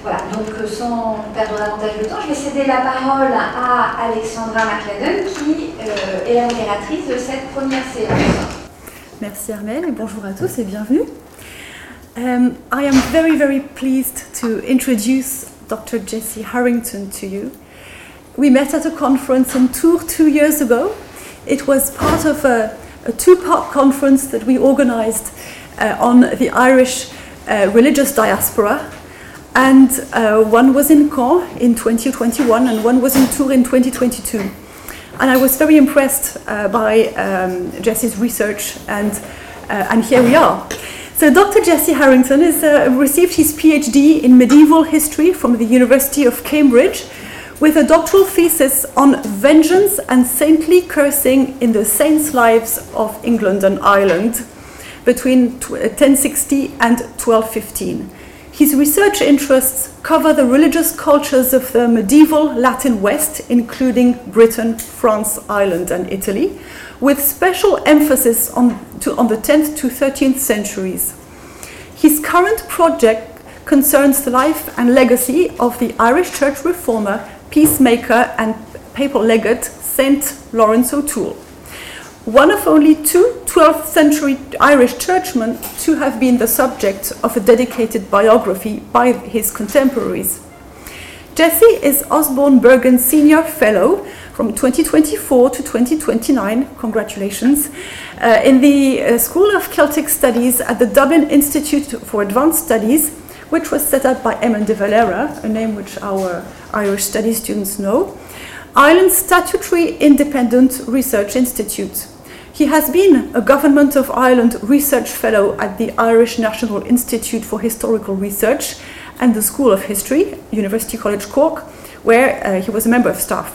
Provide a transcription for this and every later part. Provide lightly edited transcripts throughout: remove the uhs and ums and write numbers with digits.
Voilà, donc sans perdre davantage de temps, je vais céder la parole à Alexandra McLadden qui est la modératrice de cette première séance. Merci Armelle et bonjour à tous et bienvenue. I am very, very pleased to introduce Dr. Jessie Harrington to you. We met at a conference in Tours 2 years ago. It was part of a two-part conference that we organized on the Irish religious diaspora. And one was in Caen in 2021 and one was in Tours in 2022. And I was very impressed by Jessie's research and here we are. So Dr. Jessie Harrington received his PhD in medieval history from the University of Cambridge with a doctoral thesis on vengeance and saintly cursing in the saints' lives of England and Ireland between 1060 and 1215. His research interests cover the religious cultures of the medieval Latin West, including Britain, France, Ireland, and Italy, with special emphasis on the 10th to 13th centuries. His current project concerns the life and legacy of the Irish church reformer, peacemaker, and papal legate Saint Lawrence O'Toole, one of only two 12th century Irish churchmen to have been the subject of a dedicated biography by his contemporaries. Jessie is Osborne Bergen Senior Fellow from 2024 to 2029, congratulations, in the School of Celtic Studies at the Dublin Institute for Advanced Studies, which was set up by Eamon de Valera, a name which our Irish studies students know, Ireland's statutory independent research institute. He has been a Government of Ireland Research Fellow at the Irish National Institute for Historical Research and the School of History, University College Cork, where he was a member of staff.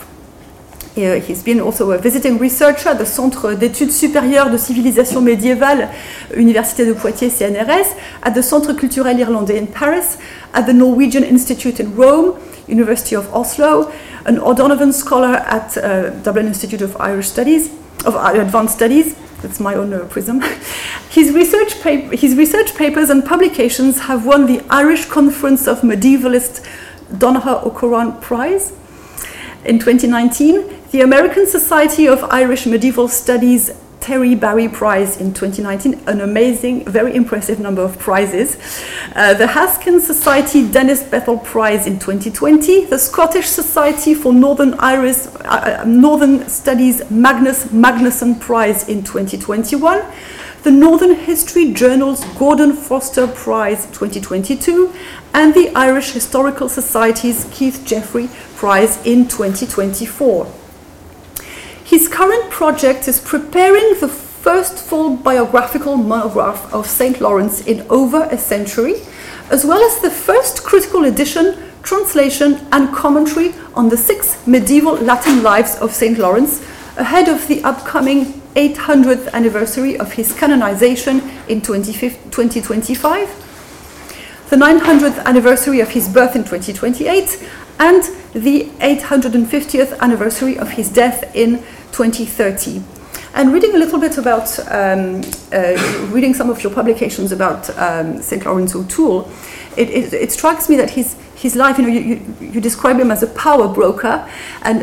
He's been also a visiting researcher at the Centre d'études supérieures de civilisation médiévale, Université de Poitiers CNRS, at the Centre culturel irlandais in Paris, at the Norwegian Institute in Rome, University of Oslo, an O'Donovan Scholar at Dublin Institute of Irish Studies, of Advanced Studies. That's my own prism. His research papers and publications have won the Irish Conference of Medievalist Donogh O'Corran Prize in 2019, the American Society of Irish Medieval Studies Terry Barry Prize in 2019, an amazing, very impressive number of prizes. The Haskin Society Dennis Bethel Prize in 2020, the Scottish Society for Northern Studies Magnus Magnusson Prize in 2021, the Northern History Journal's Gordon Foster Prize 2022, and the Irish Historical Society's Keith Jeffrey Prize in 2024. His current project is preparing the first full biographical monograph of St. Lawrence in over a century, as well as the first critical edition, translation, and commentary on the 6 medieval Latin lives of St. Lawrence, ahead of the upcoming 800th anniversary of his canonization in 2025, the 900th anniversary of his birth in 2028, and the 850th anniversary of his death in 2030. And reading a little bit about, reading some of your publications about St. Lawrence O'Toole, it strikes me that his life, you describe him as a power broker, and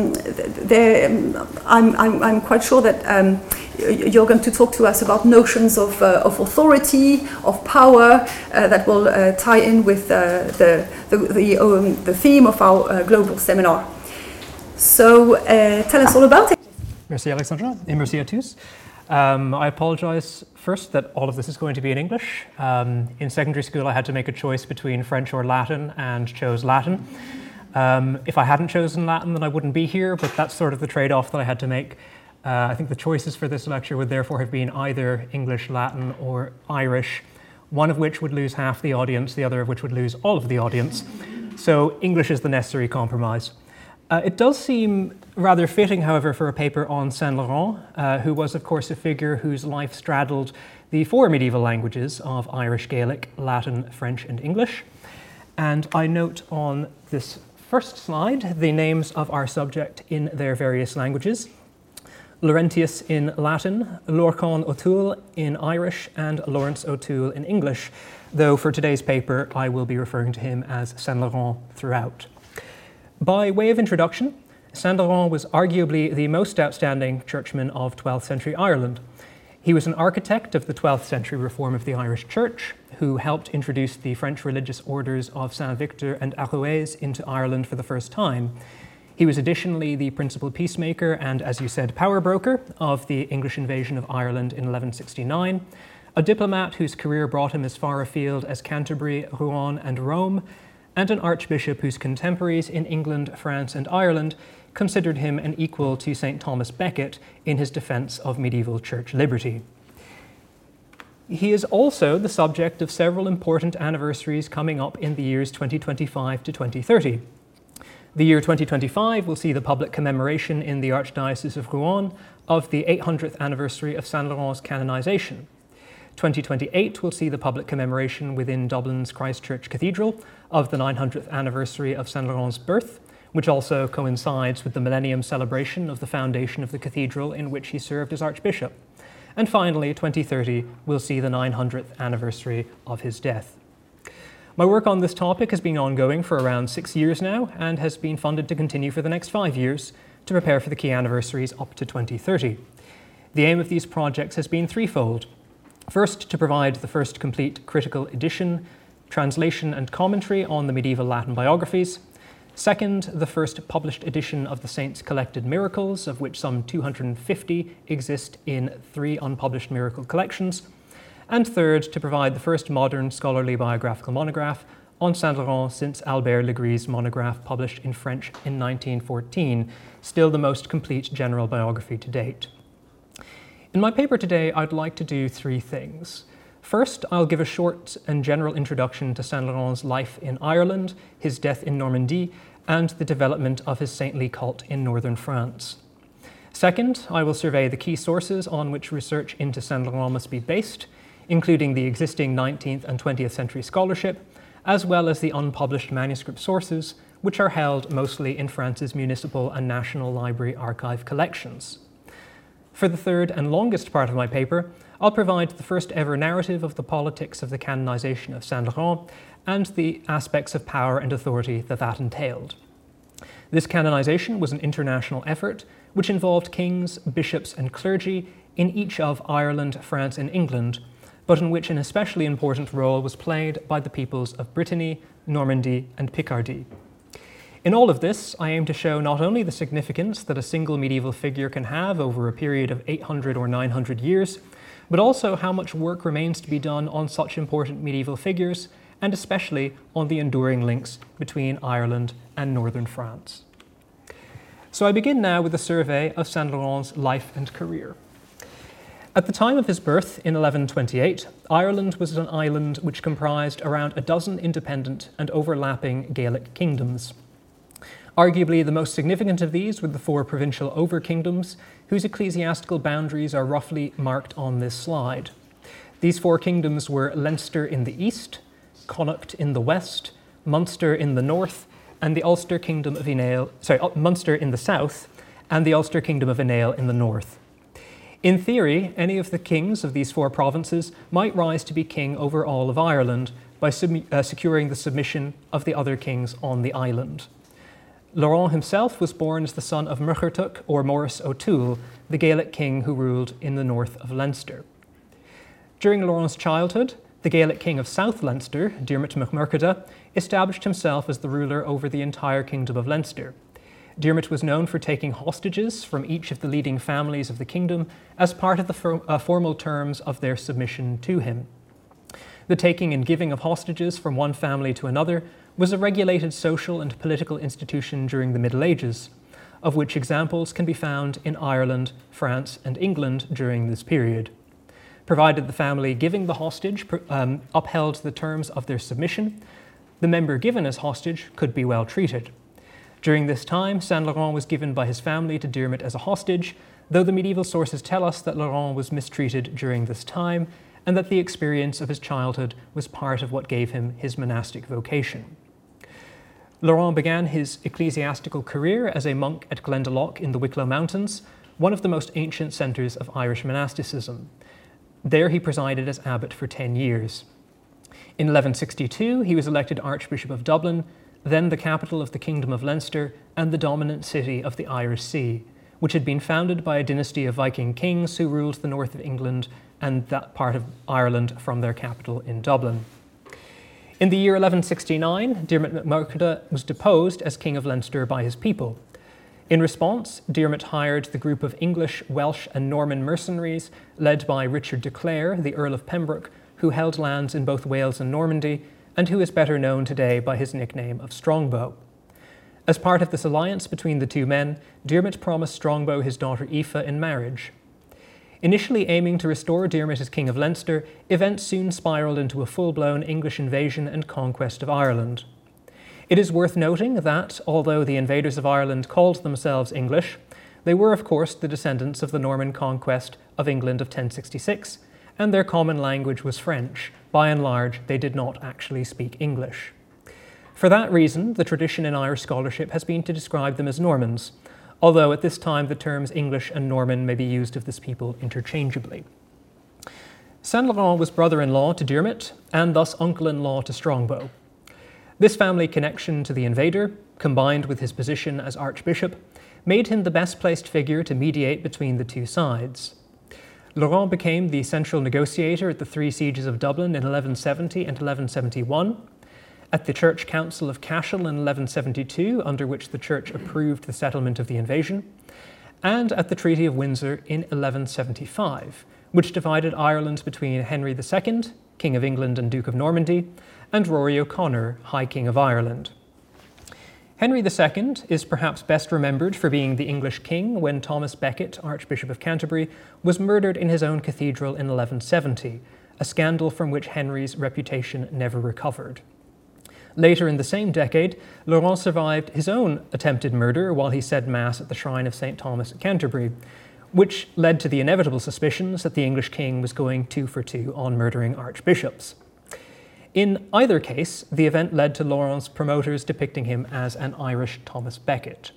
I'm quite sure that you're going to talk to us about notions of authority, of power, that will tie in with the theme of our global seminar. So tell us all about it. Merci Alexandra, et merci à tous. I apologize first that all of this is going to be in English. In secondary school I had to make a choice between French or Latin and chose Latin. If I hadn't chosen Latin then I wouldn't be here, but that's sort of the trade-off that I had to make. I think the choices for this lecture would therefore have been either English, Latin or Irish, one of which would lose half the audience, the other of which would lose all of the audience. So English is the necessary compromise. It does seem rather fitting, however, for a paper on Saint Laurent, who was, of course, a figure whose life straddled the 4 medieval languages of Irish, Gaelic, Latin, French, and English. And I note on this first slide the names of our subject in their various languages. Laurentius in Latin, Lorcan O'Toole in Irish, and Lawrence O'Toole in English. though for today's paper I will be referring to him as Saint Laurent throughout. By way of introduction, Saint Laurent was arguably the most outstanding churchman of 12th century Ireland. He was an architect of the 12th century reform of the Irish Church, who helped introduce the French religious orders of Saint Victor and Arouez into Ireland for the first time. He was additionally the principal peacemaker and, as you said, power broker of the English invasion of Ireland in 1169, a diplomat whose career brought him as far afield as Canterbury, Rouen, and Rome, and an archbishop whose contemporaries in England, France, and Ireland considered him an equal to St. Thomas Becket in his defence of medieval church liberty. He is also the subject of several important anniversaries coming up in the years 2025 to 2030. The year 2025 will see the public commemoration in the Archdiocese of Rouen of the 800th anniversary of Saint Laurent's canonization. 2028 will see the public commemoration within Dublin's Christ Church Cathedral of the 900th anniversary of Saint Laurent's birth, which also coincides with the millennium celebration of the foundation of the cathedral in which he served as Archbishop. And finally, 2030 will see the 900th anniversary of his death. My work on this topic has been ongoing for around 6 years now and has been funded to continue for the next 5 years to prepare for the key anniversaries up to 2030. The aim of these projects has been threefold. First, to provide the first complete critical edition, translation and commentary on the medieval Latin biographies. Second, the first published edition of the Saints' Collected Miracles, of which some 250 exist in 3 unpublished miracle collections. And third, to provide the first modern scholarly biographical monograph on Saint Laurent since Albert Legris's monograph published in French in 1914, still the most complete general biography to date. In my paper today, I'd like to do 3 things. First, I'll give a short and general introduction to Saint Laurent's life in Ireland, his death in Normandy, and the development of his saintly cult in northern France. Second, I will survey the key sources on which research into Saint Laurent must be based, including the existing 19th and 20th century scholarship, as well as the unpublished manuscript sources, which are held mostly in France's municipal and national library archive collections. For the third and longest part of my paper, I'll provide the first ever narrative of the politics of the canonization of Saint Laurent and the aspects of power and authority that entailed. This canonization was an international effort which involved kings, bishops, and clergy in each of Ireland, France, and England, but in which an especially important role was played by the peoples of Brittany, Normandy, and Picardy. In all of this, I aim to show not only the significance that a single medieval figure can have over a period of 800 or 900 years, but also how much work remains to be done on such important medieval figures, and especially on the enduring links between Ireland and northern France. So I begin now with a survey of Saint Laurent's life and career. At the time of his birth in 1128, Ireland was an island which comprised around a dozen independent and overlapping Gaelic kingdoms. Arguably the most significant of these were the 4 provincial over-kingdoms, whose ecclesiastical boundaries are roughly marked on this slide. These 4 kingdoms were Leinster in the east, Connaught in the west, Munster in the north, and the Ulster Kingdom of Munster in the south, and the Ulster Kingdom of Ineal in the north. In theory, any of the kings of these 4 provinces might rise to be king over all of Ireland by securing the submission of the other kings on the island. Laurent himself was born as the son of Muirchertach, or Maurice O'Toole, the Gaelic king who ruled in the north of Leinster. During Laurent's childhood, the Gaelic king of South Leinster, Diarmait mac Murchada, established himself as the ruler over the entire kingdom of Leinster. Diarmait was known for taking hostages from each of the leading families of the kingdom as part of the formal terms of their submission to him. The taking and giving of hostages from one family to another was a regulated social and political institution during the Middle Ages, of which examples can be found in Ireland, France, and England during this period. Provided the family giving the hostage upheld the terms of their submission, the member given as hostage could be well treated. During this time, Saint Laurent was given by his family to Diarmait as a hostage, though the medieval sources tell us that Laurent was mistreated during this time and that the experience of his childhood was part of what gave him his monastic vocation. Laurent began his ecclesiastical career as a monk at Glendalough in the Wicklow Mountains, one of the most ancient centres of Irish monasticism. There he presided as abbot for 10 years. In 1162, he was elected Archbishop of Dublin, then the capital of the Kingdom of Leinster and the dominant city of the Irish Sea, which had been founded by a dynasty of Viking kings who ruled the north of England and that part of Ireland from their capital in Dublin. In the year 1169, Diarmait MacMurchada was deposed as King of Leinster by his people. In response, Diarmait hired the group of English, Welsh and Norman mercenaries led by Richard de Clare, the Earl of Pembroke, who held lands in both Wales and Normandy, and who is better known today by his nickname of Strongbow. As part of this alliance between the two men, Diarmait promised Strongbow his daughter Aoife in marriage. Initially aiming to restore Diarmait as King of Leinster, events soon spiralled into a full-blown English invasion and conquest of Ireland. It is worth noting that, although the invaders of Ireland called themselves English, they were of course the descendants of the Norman conquest of England of 1066, and their common language was French. By and large, they did not actually speak English. For that reason, the tradition in Irish scholarship has been to describe them as Normans, although at this time the terms English and Norman may be used of this people interchangeably. Saint-Laurent was brother-in-law to Diarmait, and thus uncle-in-law to Strongbow. This family connection to the invader, combined with his position as archbishop, made him the best-placed figure to mediate between the two sides. Laurent became the central negotiator at the three sieges of Dublin in 1170 and 1171, at the Church Council of Cashel in 1172, under which the Church approved the settlement of the invasion, and at the Treaty of Windsor in 1175, which divided Ireland between Henry II, King of England and Duke of Normandy, and Rory O'Connor, High King of Ireland. Henry II is perhaps best remembered for being the English king when Thomas Becket, Archbishop of Canterbury, was murdered in his own cathedral in 1170, a scandal from which Henry's reputation never recovered. Later in the same decade, Laurent survived his own attempted murder while he said Mass at the shrine of St. Thomas at Canterbury, which led to the inevitable suspicions that the English king was going 2 for 2 on murdering archbishops. In either case, the event led to Laurent's promoters depicting him as an Irish Thomas Becket.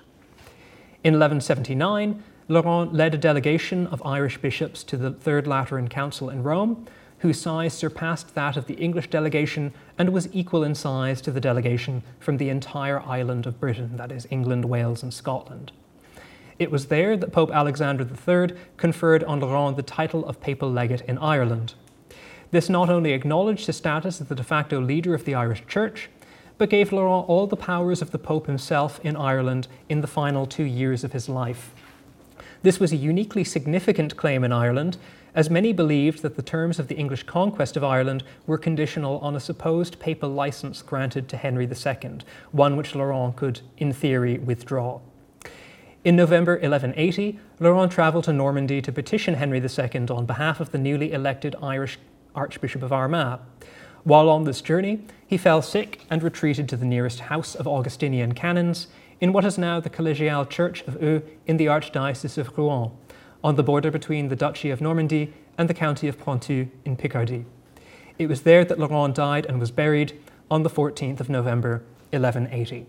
In 1179, Laurent led a delegation of Irish bishops to the Third Lateran Council in Rome, whose size surpassed that of the English delegation and was equal in size to the delegation from the entire island of Britain, that is, England, Wales, and Scotland. It was there that Pope Alexander III conferred on Laurent the title of papal legate in Ireland. This not only acknowledged his status as the de facto leader of the Irish Church, but gave Laurent all the powers of the Pope himself in Ireland in the final 2 years of his life. This was a uniquely significant claim in Ireland, as many believed that the terms of the English conquest of Ireland were conditional on a supposed papal license granted to Henry II, one which Laurent could, in theory, withdraw. In November 1180, Laurent travelled to Normandy to petition Henry II on behalf of the newly elected Irish Archbishop of Armagh. While on this journey, he fell sick and retreated to the nearest house of Augustinian canons in what is now the Collegiale Church of Eu in the Archdiocese of Rouen, on the border between the Duchy of Normandy and the County of Poitou in Picardy. It was there that Laurent died and was buried on the 14th of November, 1180.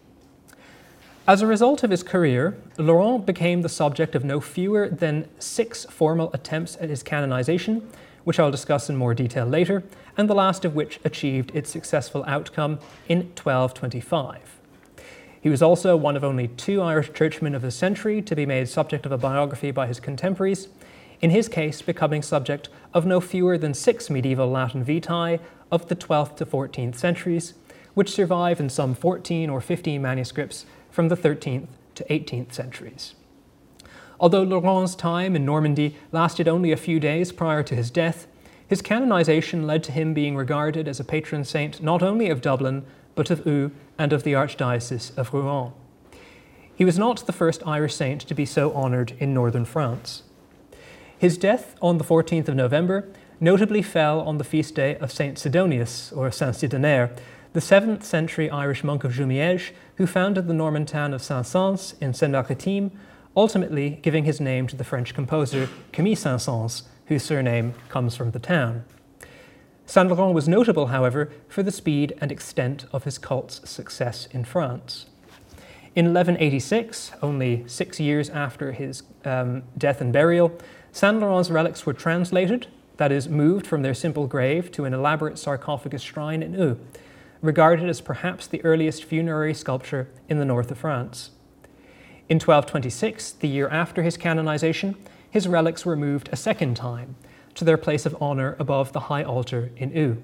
As a result of his career, Laurent became the subject of no fewer than 6 formal attempts at his canonization, which I'll discuss in more detail later, and the last of which achieved its successful outcome in 1225. He was also one of only 2 Irish churchmen of his century to be made subject of a biography by his contemporaries, in his case becoming subject of no fewer than 6 medieval Latin vitae of the 12th to 14th centuries, which survive in some 14 or 15 manuscripts from the 13th to 18th centuries. Although Laurent's time in Normandy lasted only a few days prior to his death, his canonization led to him being regarded as a patron saint not only of Dublin, but of Eu and of the Archdiocese of Rouen. He was not the first Irish saint to be so honoured in northern France. His death on the 14th of November notably fell on the feast day of Saint Sidonius, or Saint Sidonaire, the 7th century Irish monk of Jumièges, who founded the Norman town of Saint-Saëns in Seine-Maritime, ultimately giving his name to the French composer Camille Saint-Saëns, whose surname comes from the town. Saint-Laurent was notable, however, for the speed and extent of his cult's success in France. In 1186, only 6 years after his death and burial, Saint-Laurent's relics were translated, that is, moved from their simple grave to an elaborate sarcophagus shrine in Eu, regarded as perhaps the earliest funerary sculpture in the north of France. In 1226, the year after his canonization, his relics were moved a second time to their place of honor above the high altar in Eu.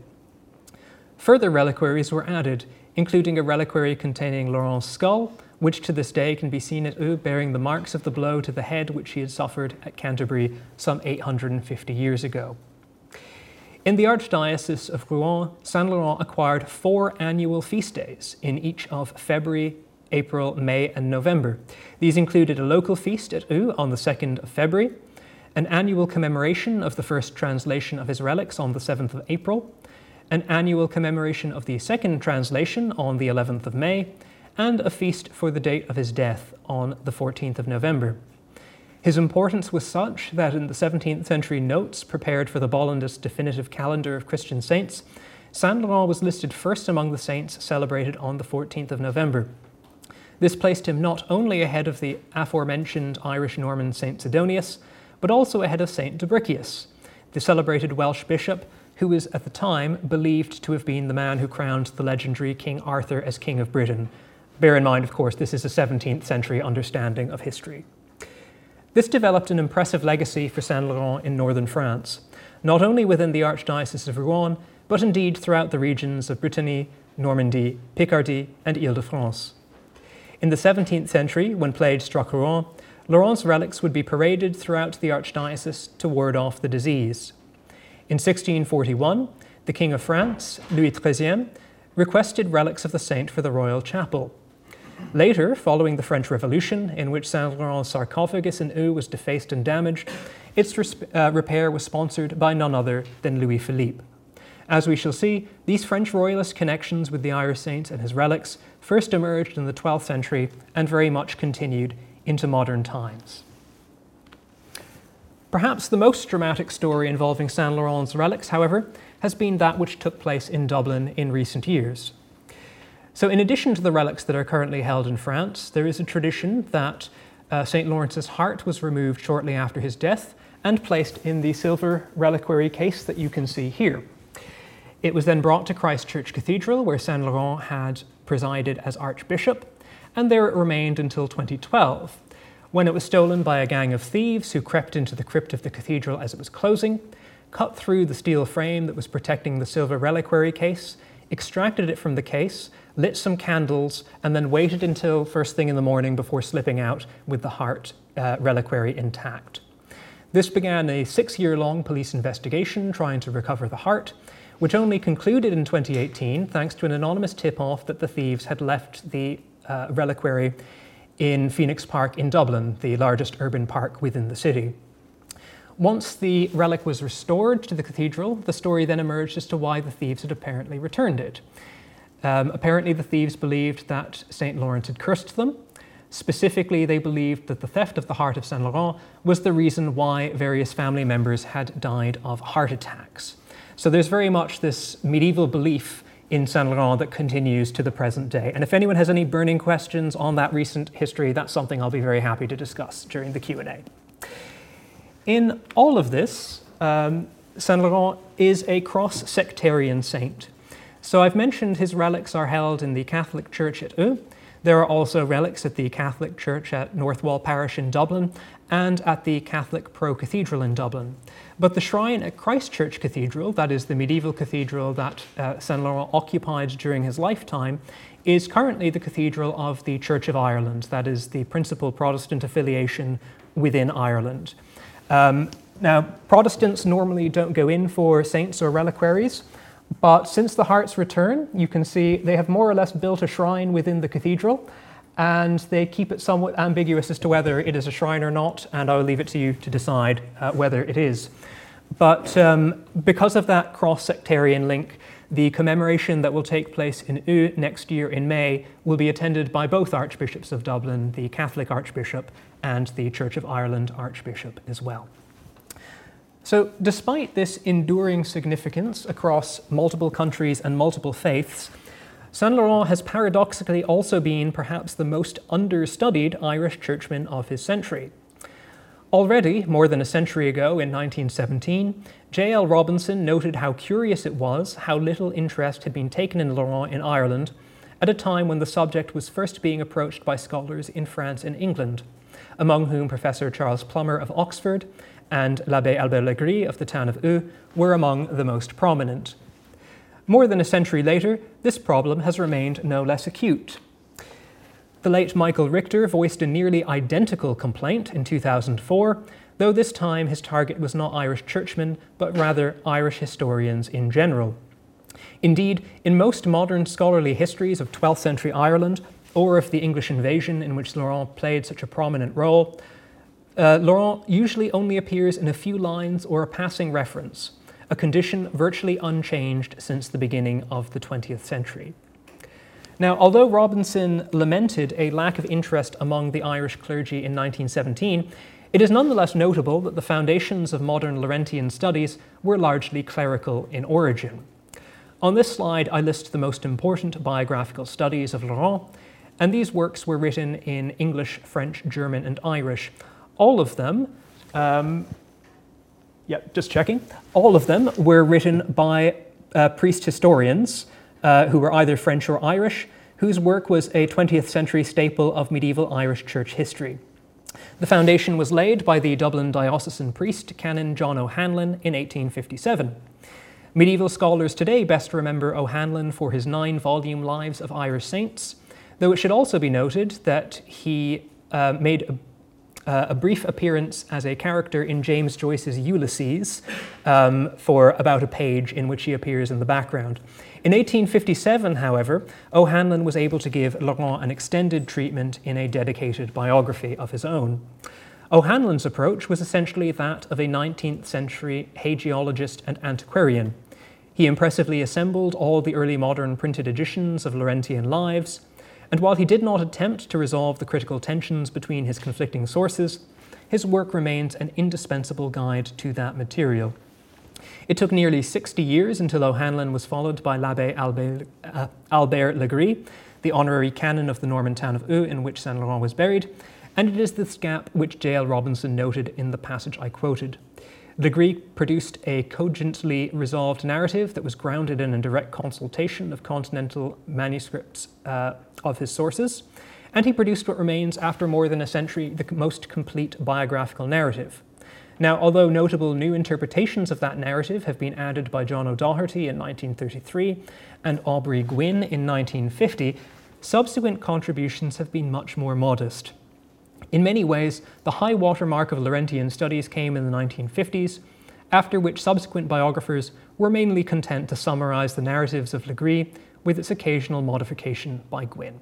Further reliquaries were added, including a reliquary containing Laurent's skull, which to this day can be seen at Eu, bearing the marks of the blow to the head which he had suffered at Canterbury some 850 years ago. In the Archdiocese of Rouen, Saint Laurent acquired 4 annual feast days in each of February, April, May, and November. These included a local feast at Eu on the 2nd of February, an annual commemoration of the first translation of his relics on the 7th of April, an annual commemoration of the second translation on the 11th of May, and a feast for the date of his death on the 14th of November. His importance was such that in the 17th century notes prepared for the Bollandist definitive calendar of Christian saints, Saint Laurent was listed first among the saints celebrated on the 14th of November. This placed him not only ahead of the aforementioned Irish Norman Saint Sidonius, but also ahead of Saint Dubricius, the celebrated Welsh bishop who was at the time believed to have been the man who crowned the legendary King Arthur as King of Britain. Bear in mind, of course, this is a 17th century understanding of history. This developed an impressive legacy for Saint Laurent in northern France, not only within the Archdiocese of Rouen, but indeed throughout the regions of Brittany, Normandy, Picardy, and Ile-de-France. In the 17th century, when plague struck Rouen, Laurent's relics would be paraded throughout the archdiocese to ward off the disease. In 1641, the King of France, Louis XIII, requested relics of the saint for the royal chapel. Later, following the French Revolution, in which Saint Laurent's sarcophagus in Eu was defaced and damaged, its repair was sponsored by none other than Louis Philippe. As we shall see, these French royalist connections with the Irish saint and his relics first emerged in the 12th century and very much continued into modern times. Perhaps the most dramatic story involving Saint Laurent's relics, however, has been that which took place in Dublin in recent years. So in addition to the relics that are currently held in France, there is a tradition that St. Lawrence's heart was removed shortly after his death and placed in the silver reliquary case that you can see here. It was then brought to Christ Church Cathedral, where Saint Laurent had presided as Archbishop, and there it remained until 2012, when it was stolen by a gang of thieves who crept into the crypt of the cathedral as it was closing, cut through the steel frame that was protecting the silver reliquary case, extracted it from the case, lit some candles, and then waited until first thing in the morning before slipping out with the heart reliquary intact. This began a 6-year-long police investigation trying to recover the heart, which only concluded in 2018 thanks to an anonymous tip-off that the thieves had left the reliquary in Phoenix Park in Dublin, the largest urban park within the city. Once the relic was restored to the cathedral, the story then emerged as to why the thieves had apparently returned it. Apparently the thieves believed that St. Laurent had cursed them. Specifically, they believed that the theft of the heart of Saint Laurent was the reason why various family members had died of heart attacks. So there's very much this medieval belief in Saint Laurent that continues to the present day. And if anyone has any burning questions on that recent history, that's something I'll be very happy to discuss during the Q&A. In all of this, Saint Laurent is a cross-sectarian saint. So I've mentioned his relics are held in the Catholic Church at Eu. There are also relics at the Catholic Church at Northwall Parish in Dublin and at the Catholic Pro Cathedral in Dublin. But the shrine at Christ Church Cathedral, that is the medieval cathedral that Saint Laurent occupied during his lifetime, is currently the cathedral of the Church of Ireland, that is the principal Protestant affiliation within Ireland. Now, Protestants normally don't go in for saints or reliquaries, but since the heart's return, you can see they have more or less built a shrine within the cathedral, and they keep it somewhat ambiguous as to whether it is a shrine or not, and I will leave it to you to decide whether it is. But because of that cross-sectarian link, the commemoration that will take place in Eu next year in May will be attended by both Archbishops of Dublin, the Catholic Archbishop and the Church of Ireland Archbishop as well. So despite this enduring significance across multiple countries and multiple faiths, Saint Laurent has paradoxically also been perhaps the most understudied Irish churchman of his century. Already, more than a century ago in 1917, J.L. Robinson noted how curious it was how little interest had been taken in Laurent in Ireland at a time when the subject was first being approached by scholars in France and England, among whom Professor Charles Plummer of Oxford and l'Abbé Albert Legris of the town of Eu were among the most prominent. More than a century later, this problem has remained no less acute. The late Michael Richter voiced a nearly identical complaint in 2004, though this time his target was not Irish churchmen, but rather Irish historians in general. Indeed, in most modern scholarly histories of 12th century Ireland, or of the English invasion in which Laurent played such a prominent role, Laurent usually only appears in a few lines or a passing reference, a condition virtually unchanged since the beginning of the 20th century. Now, although Robinson lamented a lack of interest among the Irish clergy in 1917, it is nonetheless notable that the foundations of modern Laurentian studies were largely clerical in origin. On this slide, I list the most important biographical studies of Laurent, and these works were written in English, French, German, and Irish. All of them, all of them were written by priest historians who were either French or Irish, whose work was a 20th century staple of medieval Irish church history. The foundation was laid by the Dublin diocesan priest, Canon John O'Hanlon, in 1857. Medieval scholars today best remember O'Hanlon for his 9-volume Lives of Irish Saints, though it should also be noted that he made a brief appearance as a character in James Joyce's Ulysses for about a page in which he appears in the background. In 1857, however, O'Hanlon was able to give Laurent an extended treatment in a dedicated biography of his own. O'Hanlon's approach was essentially that of a 19th century hagiologist and antiquarian. He impressively assembled all the early modern printed editions of Laurentian lives, and while he did not attempt to resolve the critical tensions between his conflicting sources, his work remains an indispensable guide to that material. It took nearly 60 years until O'Hanlon was followed by l'Abbé Albert Legris, the honorary canon of the Norman town of Eu in which Saint Laurent was buried, and it is this gap which J.L. Robinson noted in the passage I quoted. Legris produced a cogently resolved narrative that was grounded in a direct consultation of continental manuscripts of his sources, and he produced what remains, after more than a century, the most complete biographical narrative. Now, although notable new interpretations of that narrative have been added by John O'Doherty in 1933 and Aubrey Gwynn in 1950, subsequent contributions have been much more modest. In many ways, the high watermark of Laurentian studies came in the 1950s, after which subsequent biographers were mainly content to summarize the narratives of Legris with its occasional modification by Gwynn.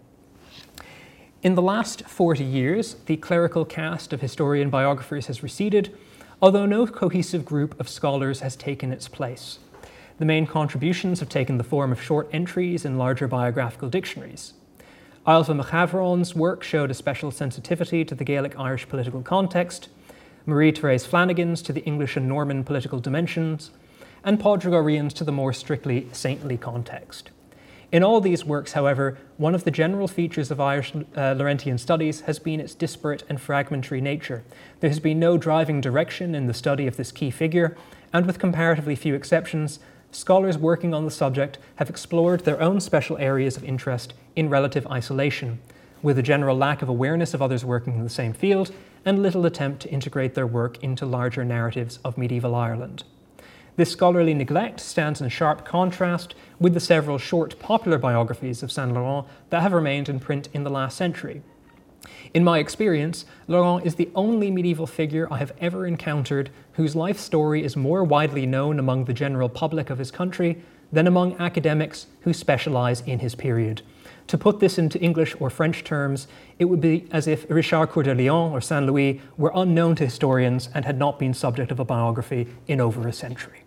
In the last 40 years, the clerical cast of historian biographers has receded, although no cohesive group of scholars has taken its place. The main contributions have taken the form of short entries in larger biographical dictionaries. Ailbhe McHavron's work showed a special sensitivity to the Gaelic-Irish political context, Marie-Therese Flanagan's to the English and Norman political dimensions, and Pádraig Ó Rian's to the more strictly saintly context. In all these works, however, one of the general features of Irish Laurentian studies has been its disparate and fragmentary nature. There has been no driving direction in the study of this key figure, and with comparatively few exceptions, scholars working on the subject have explored their own special areas of interest in relative isolation, with a general lack of awareness of others working in the same field and little attempt to integrate their work into larger narratives of medieval Ireland. This scholarly neglect stands in sharp contrast with the several short popular biographies of Saint Laurent that have remained in print in the last century. In my experience, Laurent is the only medieval figure I have ever encountered whose life story is more widely known among the general public of his country than among academics who specialize in his period. To put this into English or French terms, it would be as if Richard Coeur de Lion or Saint Louis were unknown to historians and had not been subject of a biography in over a century.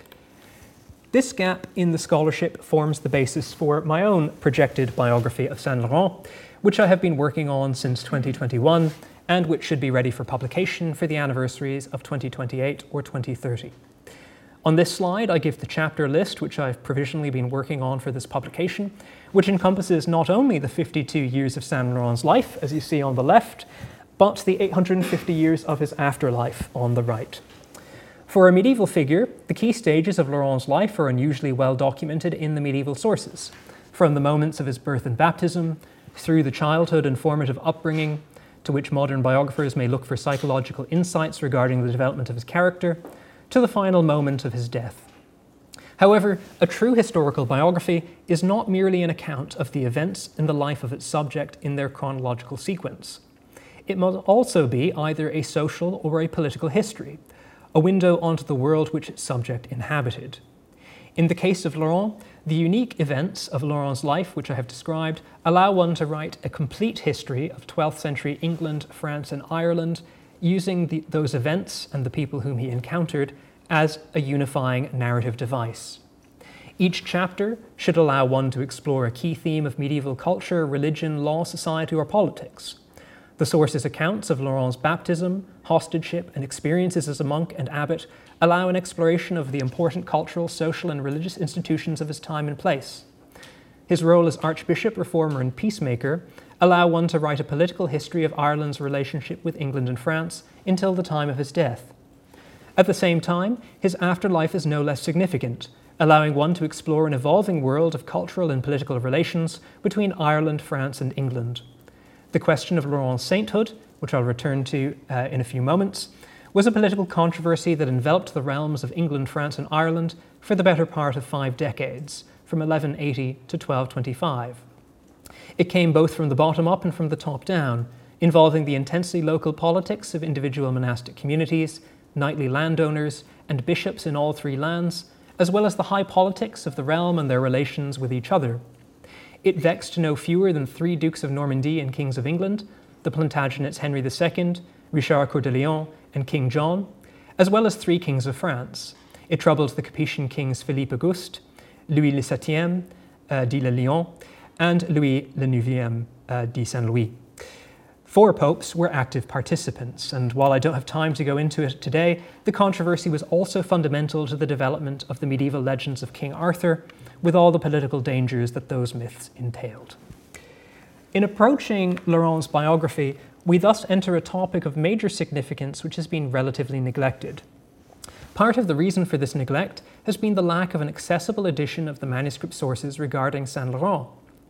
This gap in the scholarship forms the basis for my own projected biography of Saint Laurent, which I have been working on since 2021 and which should be ready for publication for the anniversaries of 2028 or 2030. On this slide, I give the chapter list which I've provisionally been working on for this publication, which encompasses not only the 52 years of Saint Laurent's life, as you see on the left, but the 850 years of his afterlife on the right. For a medieval figure, the key stages of Laurent's life are unusually well documented in the medieval sources, from the moments of his birth and baptism, through the childhood and formative upbringing, to which modern biographers may look for psychological insights regarding the development of his character, to the final moment of his death. However, a true historical biography is not merely an account of the events in the life of its subject in their chronological sequence. It must also be either a social or a political history, a window onto the world which its subject inhabited. In the case of Laurent, the unique events of Laurent's life, which I have described, allow one to write a complete history of 12th century England, France, and Ireland, using those events and the people whom he encountered as a unifying narrative device. Each chapter should allow one to explore a key theme of medieval culture, religion, law, society, or politics. The sources' accounts of Laurent's baptism, hostageship, and experiences as a monk and abbot allow an exploration of the important cultural, social, and religious institutions of his time and place. His role as archbishop, reformer, and peacemaker allow one to write a political history of Ireland's relationship with England and France until the time of his death. At the same time, his afterlife is no less significant, allowing one to explore an evolving world of cultural and political relations between Ireland, France, and England. The question of Laurent's sainthood, which I'll return to in a few moments, was a political controversy that enveloped the realms of England, France, and Ireland for the better part of 5 decades, from 1180 to 1225. It came both from the bottom up and from the top down, involving the intensely local politics of individual monastic communities, knightly landowners, and bishops in all 3 lands, as well as the high politics of the realm and their relations with each other. It vexed no fewer than 3 dukes of Normandy and kings of England, the Plantagenets Henry II, Richard Coeur de Lion, and King John, as well as 3 kings of France. It troubled the Capetian kings Philippe Auguste, Louis VII d'Ille-Lyon, and Louis IX de Saint-Louis. 4 popes were active participants, and while I don't have time to go into it today, the controversy was also fundamental to the development of the medieval legends of King Arthur, with all the political dangers that those myths entailed. In approaching Laurent's biography, we thus enter a topic of major significance which has been relatively neglected. Part of the reason for this neglect has been the lack of an accessible edition of the manuscript sources regarding Saint Laurent.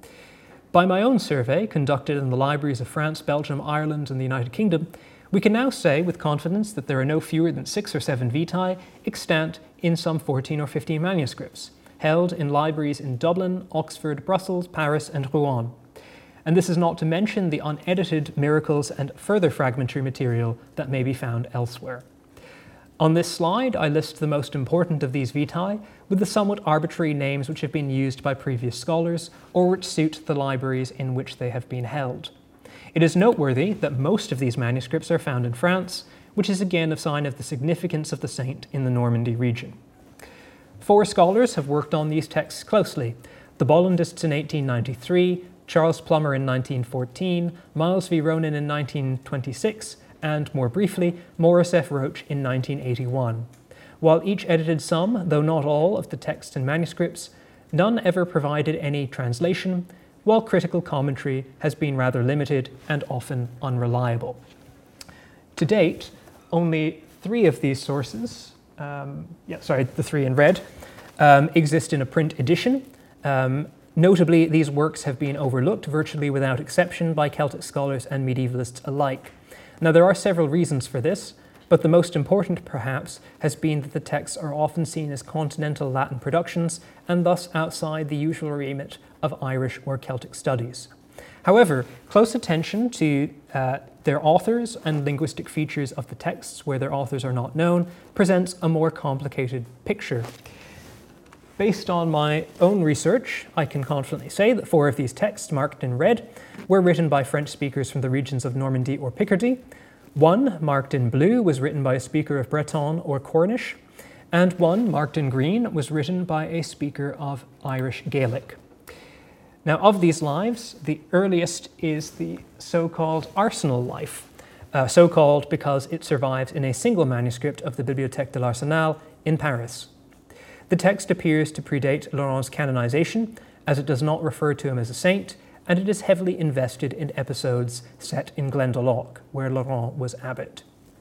By my own survey, conducted in the libraries of France, Belgium, Ireland, and the United Kingdom, we can now say with confidence that there are no fewer than 6 or 7 vitae extant in some 14 or 15 manuscripts, held in libraries in Dublin, Oxford, Brussels, Paris, and Rouen. And this is not to mention the unedited miracles and further fragmentary material that may be found elsewhere. On this slide, I list the most important of these vitae with the somewhat arbitrary names which have been used by previous scholars or which suit the libraries in which they have been held. It is noteworthy that most of these manuscripts are found in France, which is again a sign of the significance of the saint in the Normandy region. 4 scholars have worked on these texts closely: the Bollandists in 1893, Charles Plummer in 1914, Miles V. Ronan in 1926, and, more briefly, Maurice F. Roach in 1981. While each edited some, though not all, of the texts and manuscripts, none ever provided any translation, while critical commentary has been rather limited and often unreliable. To date, only 3 of these sources, the 3 in red, exist in a print edition. Notably, these works have been overlooked virtually without exception by Celtic scholars and medievalists alike. Now, there are several reasons for this, but the most important, perhaps, has been that the texts are often seen as continental Latin productions and thus outside the usual remit of Irish or Celtic studies. However, close attention to their authors and linguistic features of the texts where their authors are not known presents a more complicated picture. Based on my own research, I can confidently say that 4 of these texts, marked in red, were written by French speakers from the regions of Normandy or Picardy. 1, marked in blue, was written by a speaker of Breton or Cornish, and 1, marked in green, was written by a speaker of Irish Gaelic. Now, of these lives, the earliest is the so-called Arsenal life, so-called because it survives in a single manuscript of the Bibliothèque de l'Arsenal in Paris. The text appears to predate Laurent's canonization, as it does not refer to him as a saint, and it is heavily invested in episodes set in Glendalough, where Laurent was abbot.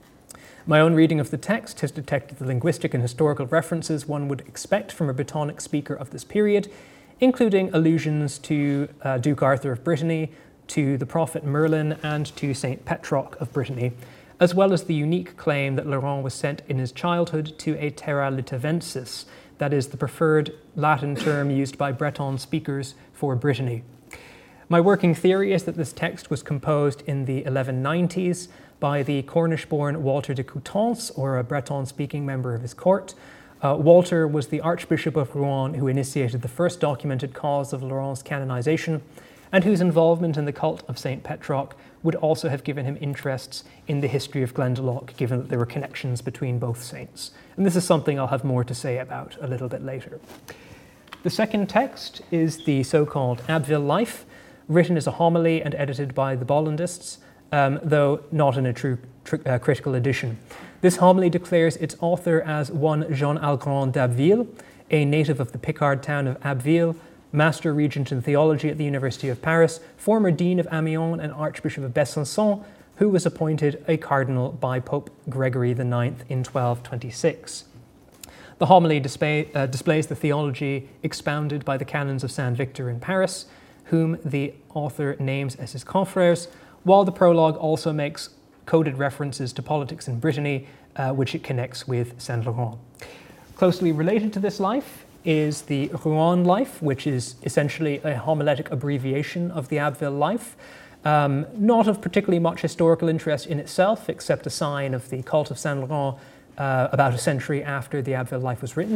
My own reading of the text has detected the linguistic and historical references one would expect from a Brittonic speaker of this period, including allusions to Duke Arthur of Brittany, to the prophet Merlin, and to Saint Petroc of Brittany, as well as the unique claim that Laurent was sent in his childhood to a terra litavensis, that is the preferred Latin term used by Breton speakers for Brittany. My working theory is that this text was composed in the 1190s by the Cornish-born Walter de Coutances, or a Breton-speaking member of his court. Walter was the Archbishop of Rouen who initiated the first documented cause of Laurent's canonization, and whose involvement in the cult of Saint Petroc would also have given him interests in the history of Glendalough, given that there were connections between both saints. And this is something I'll have more to say about a little bit later. The second text is the so-called Abbeville Life, written as a homily and edited by the Bollandists, though not in a true critical edition. This homily declares its author as one Jean Algrand d'Abbeville, a native of the Picard town of Abbeville, Master Regent in Theology at the University of Paris, former Dean of Amiens and Archbishop of Besançon, who was appointed a cardinal by Pope Gregory IX in 1226. The homily displays the theology expounded by the canons of Saint Victor in Paris, whom the author names as his confrères, while the prologue also makes coded references to politics in Brittany, which it connects with Saint Laurent. Closely related to this life is the Rouen Life, which is essentially a homiletic abbreviation of the Abbeville Life, not of particularly much historical interest in itself, except a sign of the cult of Saint Laurent about a century after the Abbeville Life was written.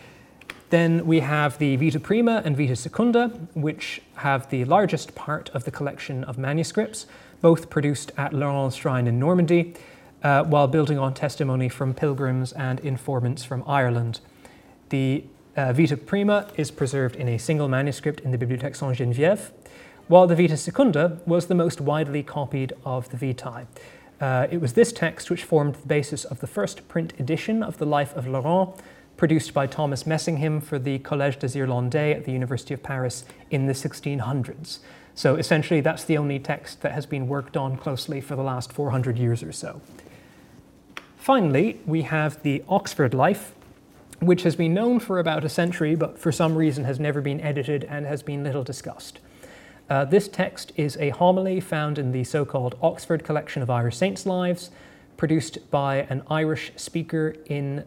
Then we have the Vita Prima and Vita Secunda, which have the largest part of the collection of manuscripts, both produced at Laurent's shrine in Normandy, while building on testimony from pilgrims and informants from Ireland. The Vita Prima is preserved in a single manuscript in the Bibliothèque Sainte-Geneviève, while the Vita Secunda was the most widely copied of the Vitae. It was this text which formed the basis of the first print edition of the Life of Laurent, produced by Thomas Messingham for the Collège des Irlandais at the University of Paris in the 1600s. So essentially that's the only text that has been worked on closely for the last 400 years or so. Finally, we have the Oxford Life, which has been known for about a century, but for some reason has never been edited and has been little discussed. This text is a homily found in the so-called Oxford Collection of Irish Saints' Lives, produced by an Irish speaker in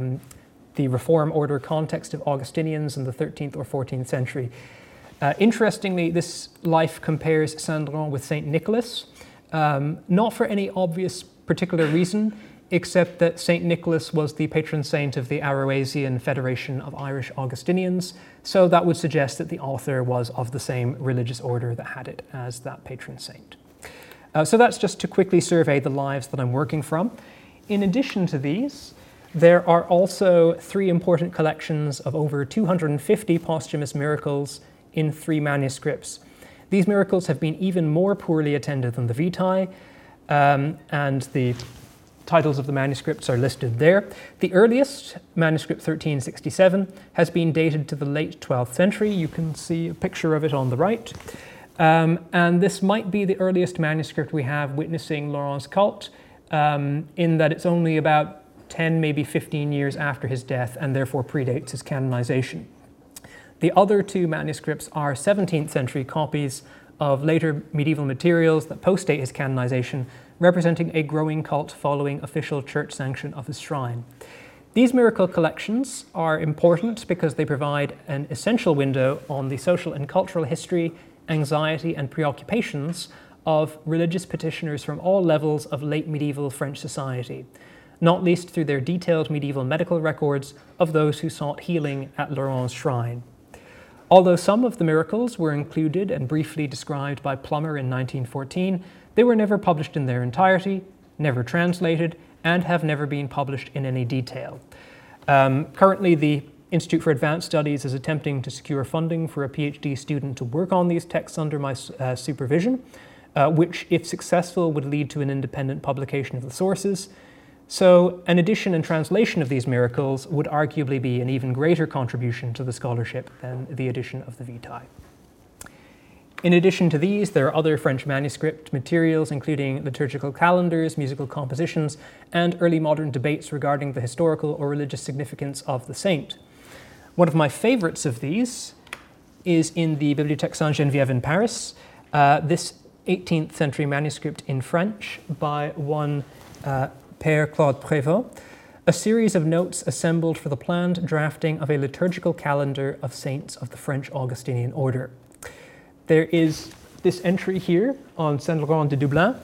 the Reform Order context of Augustinians in the 13th or 14th century. Interestingly, this life compares Saint Laurent with Saint Nicholas, not for any obvious particular reason, except that St. Nicholas was the patron saint of the Aroasian Federation of Irish Augustinians, so that would suggest that the author was of the same religious order that had it as that patron saint. So that's just to quickly survey the lives that I'm working from. In addition to these, there are also 3 important collections of over 250 posthumous miracles in 3 manuscripts. These miracles have been even more poorly attended than the Vitae, and the titles of the manuscripts are listed there. The earliest, manuscript 1367, has been dated to the late 12th century. You can see a picture of it on the right. And this might be the earliest manuscript we have witnessing Laurent's cult, in that it's only about 10, maybe 15 years after his death, and therefore predates his canonization. The other 2 manuscripts are 17th century copies of later medieval materials that postdate his canonization, representing a growing cult following official church sanction of his shrine. These miracle collections are important because they provide an essential window on the social and cultural history, anxiety, and preoccupations of religious petitioners from all levels of late medieval French society, not least through their detailed medieval medical records of those who sought healing at Laurent's shrine. Although some of the miracles were included and briefly described by Plummer in 1914, they were never published in their entirety, never translated, and have never been published in any detail. Currently, the Institute for Advanced Studies is attempting to secure funding for a PhD student to work on these texts under my supervision, which, if successful, would lead to an independent publication of the sources. So an edition and translation of these miracles would arguably be an even greater contribution to the scholarship than the edition of the Vitae. In addition to these, there are other French manuscript materials, including liturgical calendars, musical compositions, and early modern debates regarding the historical or religious significance of the saint. One of my favorites of these is in the Bibliothèque Sainte-Geneviève in Paris, this 18th century manuscript in French by one Père Claude Prévost, a series of notes assembled for the planned drafting of a liturgical calendar of saints of the French Augustinian order. There is this entry here on Saint-Laurent de Dublin,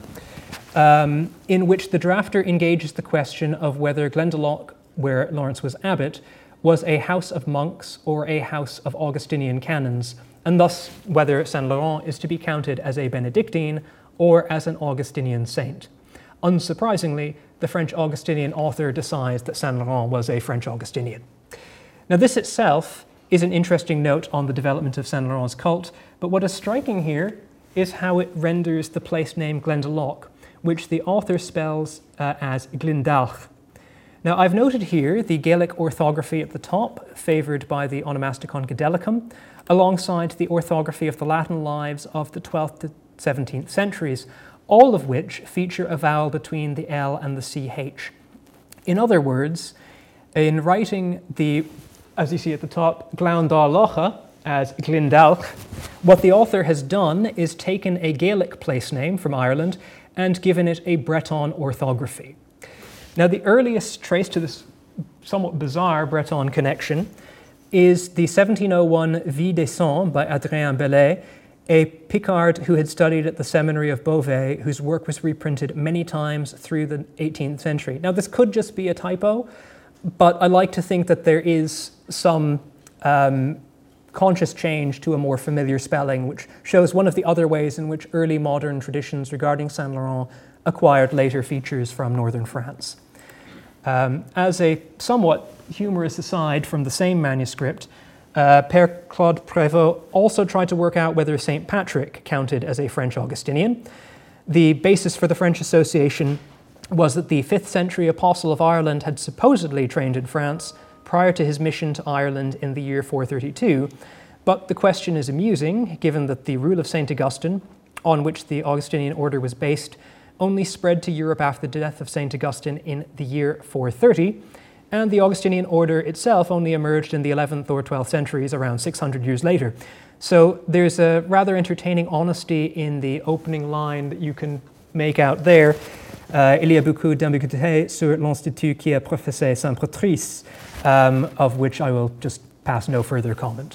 in which the drafter engages the question of whether Glendalough, where Lawrence was abbot, was a house of monks or a house of Augustinian canons, and thus whether Saint-Laurent is to be counted as a Benedictine or as an Augustinian saint. Unsurprisingly, the French Augustinian author decides that Saint-Laurent was a French Augustinian. Now, this itself is an interesting note on the development of Saint-Laurent's cult, but what is striking here is how it renders the place name Glendalough, which the author spells as Glindalch. Now, I've noted here the Gaelic orthography at the top, favoured by the onomasticon Gedelicum, alongside the orthography of the Latin lives of the 12th to 17th centuries, all of which feature a vowel between the L and the CH. In other words, in writing the, as you see at the top, Glendalough as Glindalch, what the author has done is taken a Gaelic place name from Ireland and given it a Breton orthography. Now, the earliest trace to this somewhat bizarre Breton connection is the 1701 Vie des Saints by Adrien Bellet, a Picard who had studied at the seminary of Beauvais, whose work was reprinted many times through the 18th century. Now, this could just be a typo, but I like to think that there is some conscious change to a more familiar spelling, which shows one of the other ways in which early modern traditions regarding Saint-Laurent acquired later features from northern France. As a somewhat humorous aside from the same manuscript, Père Claude Prévost also tried to work out whether St. Patrick counted as a French Augustinian. The basis for the French association was that the 5th century apostle of Ireland had supposedly trained in France prior to his mission to Ireland in the year 432, but the question is amusing, given that the rule of St. Augustine, on which the Augustinian order was based, only spread to Europe after the death of St. Augustine in the year 430, and the Augustinian order itself only emerged in the 11th or 12th centuries, around 600 years later. So there's a rather entertaining honesty in the opening line that you can make out there. Il y a beaucoup d'ambiguïté sur l'institut qui a professé Saint Patrice, of which I will just pass no further comment.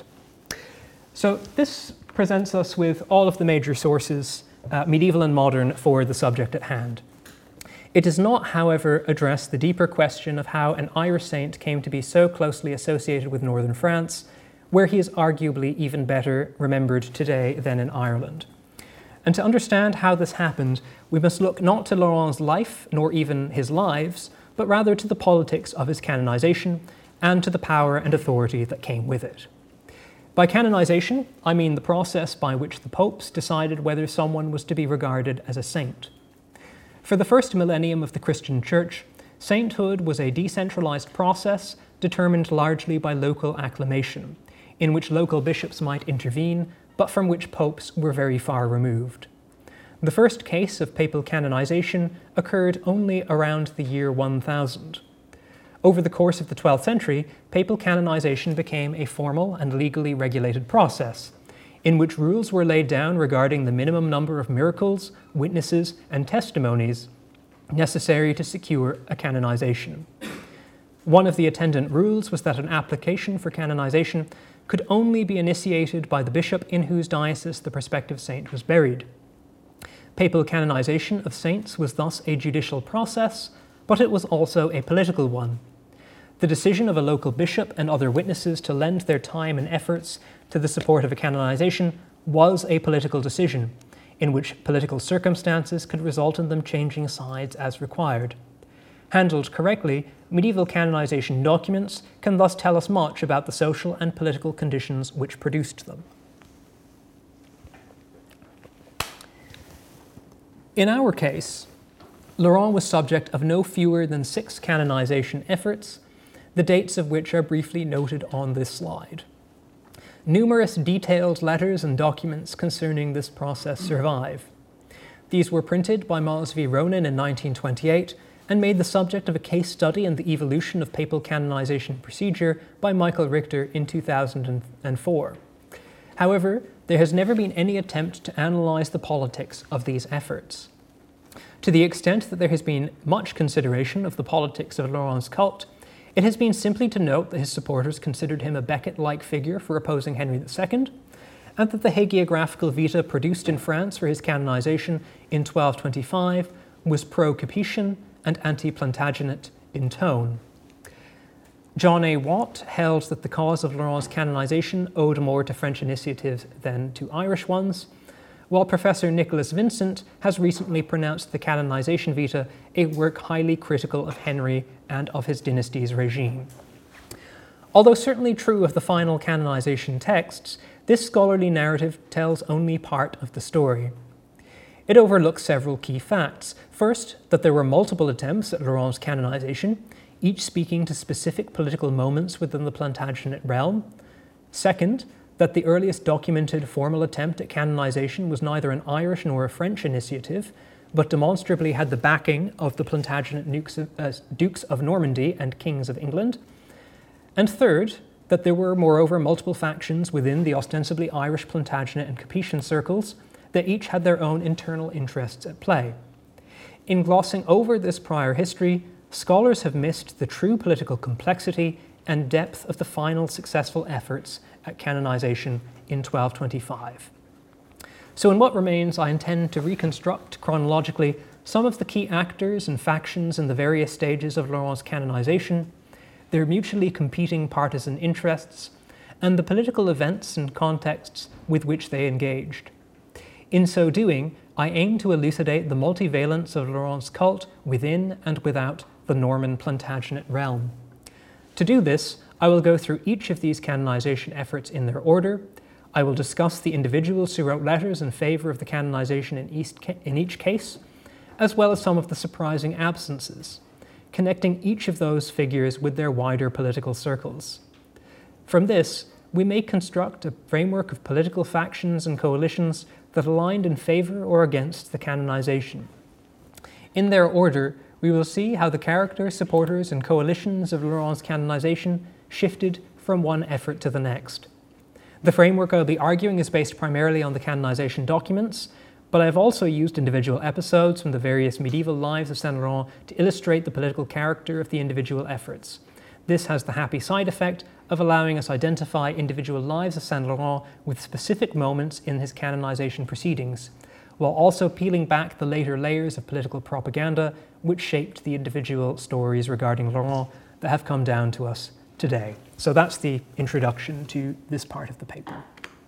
So this presents us with all of the major sources, medieval and modern, for the subject at hand. It does not, however, address the deeper question of how an Irish saint came to be so closely associated with northern France, where he is arguably even better remembered today than in Ireland. And to understand how this happened, we must look not to Laurent's life, nor even his lives, but rather to the politics of his canonization and to the power and authority that came with it. By canonization, I mean the process by which the popes decided whether someone was to be regarded as a saint. For the first millennium of the Christian Church, sainthood was a decentralized process determined largely by local acclamation, in which local bishops might intervene, but from which popes were very far removed. The first case of papal canonization occurred only around the year 1000. Over the course of the 12th century, papal canonization became a formal and legally regulated process, in which rules were laid down regarding the minimum number of miracles, witnesses, and testimonies necessary to secure a canonization. One of the attendant rules was that an application for canonization could only be initiated by the bishop in whose diocese the prospective saint was buried. Papal canonization of saints was thus a judicial process, but it was also a political one. The decision of a local bishop and other witnesses to lend their time and efforts to the support of a canonization was a political decision, in which political circumstances could result in them changing sides as required. Handled correctly, medieval canonization documents can thus tell us much about the social and political conditions which produced them. In our case, Laurent was subject of no fewer than 6 canonization efforts, the dates of which are briefly noted on this slide. Numerous detailed letters and documents concerning this process survive. These were printed by Miles V. Ronan in 1928 and made the subject of a case study in the evolution of papal canonization procedure by Michael Richter in 2004. However, there has never been any attempt to analyze the politics of these efforts. To the extent that there has been much consideration of the politics of Laurent's cult, it has been simply to note that his supporters considered him a Becket-like figure for opposing Henry II, and that the hagiographical vita produced in France for his canonization in 1225 was pro-Capetian and anti-Plantagenet in tone. John A. Watt held that the cause of Laurent's canonization owed more to French initiatives than to Irish ones, while Professor Nicholas Vincent has recently pronounced the canonization vita a work highly critical of Henry and of his dynasty's regime. Although certainly true of the final canonization texts, this scholarly narrative tells only part of the story. It overlooks several key facts. First, that there were multiple attempts at Laurent's canonization, each speaking to specific political moments within the Plantagenet realm. Second, that the earliest documented formal attempt at canonization was neither an Irish nor a French initiative, but demonstrably had the backing of the Plantagenet Dukes of Normandy and Kings of England. And third, that there were moreover multiple factions within the ostensibly Irish Plantagenet and Capetian circles that each had their own internal interests at play. In glossing over this prior history, scholars have missed the true political complexity and depth of the final successful efforts at canonization in 1225. So in what remains, I intend to reconstruct chronologically some of the key actors and factions in the various stages of Laurent's canonization, their mutually competing partisan interests, and the political events and contexts with which they engaged. In so doing, I aim to elucidate the multivalence of Laurent's cult within and without the Norman Plantagenet realm. To do this, I will go through each of these canonization efforts in their order. I will discuss the individuals who wrote letters in favor of the canonization in each case, as well as some of the surprising absences, connecting each of those figures with their wider political circles. From this, we may construct a framework of political factions and coalitions that aligned in favor or against the canonization. In their order, we will see how the characters, supporters, and coalitions of Laurent's canonization shifted from one effort to the next. The framework I will be arguing is based primarily on the canonization documents, but I have also used individual episodes from the various medieval lives of Saint Laurent to illustrate the political character of the individual efforts. This has the happy side effect of allowing us identify individual lives of Saint Laurent with specific moments in his canonization proceedings, while also peeling back the later layers of political propaganda which shaped the individual stories regarding Laurent that have come down to us today. So that's the introduction to this part of the paper.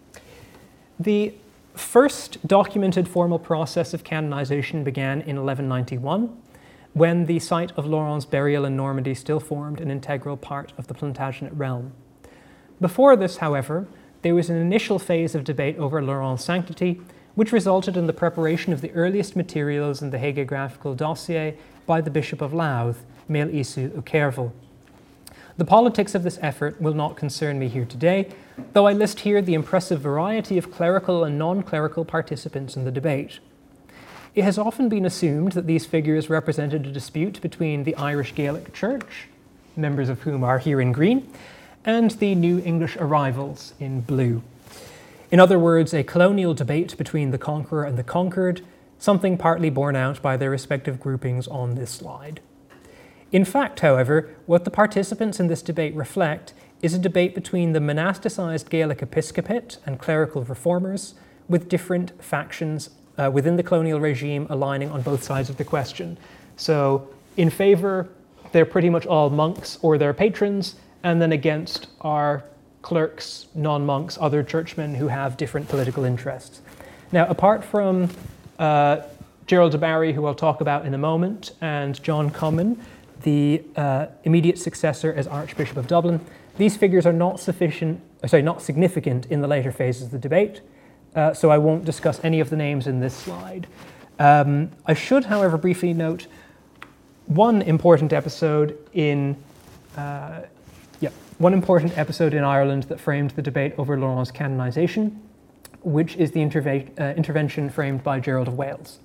The first documented formal process of canonization began in 1191, when the site of Laurent's burial in Normandy still formed an integral part of the Plantagenet realm. Before this, however, there was an initial phase of debate over Laurent's sanctity, which resulted in the preparation of the earliest materials in the hagiographical dossier by the Bishop of Louth, Mael Isu Ukervil. The politics of this effort will not concern me here today, though I list here the impressive variety of clerical and non-clerical participants in the debate. It has often been assumed that these figures represented a dispute between the Irish Gaelic Church, members of whom are here in green, and the New English arrivals in blue. In other words, a colonial debate between the conqueror and the conquered, something partly borne out by their respective groupings on this slide. In fact, however, what the participants in this debate reflect is a debate between the monasticized Gaelic episcopate and clerical reformers, with different factions within the colonial regime aligning on both sides of the question. So in favor, they're pretty much all monks or their patrons, and then against are clerks, non-monks, other churchmen who have different political interests. Now, apart from Gerald de Barry, who I'll talk about in a moment, and John Comyn, the immediate successor as Archbishop of Dublin, these figures are not significant in the later phases of the debate, so I won't discuss any of the names in this slide. I should, however, briefly note one important episode in one important episode in Ireland that framed the debate over Laurent's canonization, which is the intervention framed by Gerald of Wales.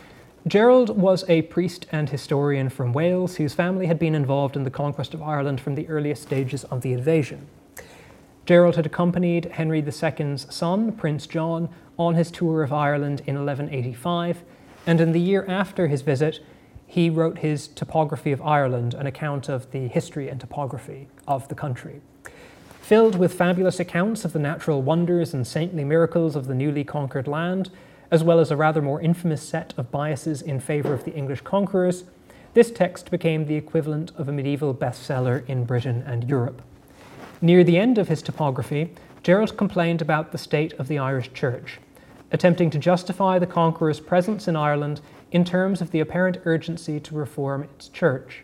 Gerald was a priest and historian from Wales whose family had been involved in the conquest of Ireland from the earliest stages of the invasion. Gerald had accompanied Henry II's son, Prince John, on his tour of Ireland in 1185, and in the year after his visit, he wrote his Topography of Ireland, an account of the history and topography of the country. Filled with fabulous accounts of the natural wonders and saintly miracles of the newly conquered land, as well as a rather more infamous set of biases in favour of the English conquerors, this text became the equivalent of a medieval bestseller in Britain and Europe. Near the end of his topography, Gerald complained about the state of the Irish Church, attempting to justify the conqueror's presence in Ireland in terms of the apparent urgency to reform its church.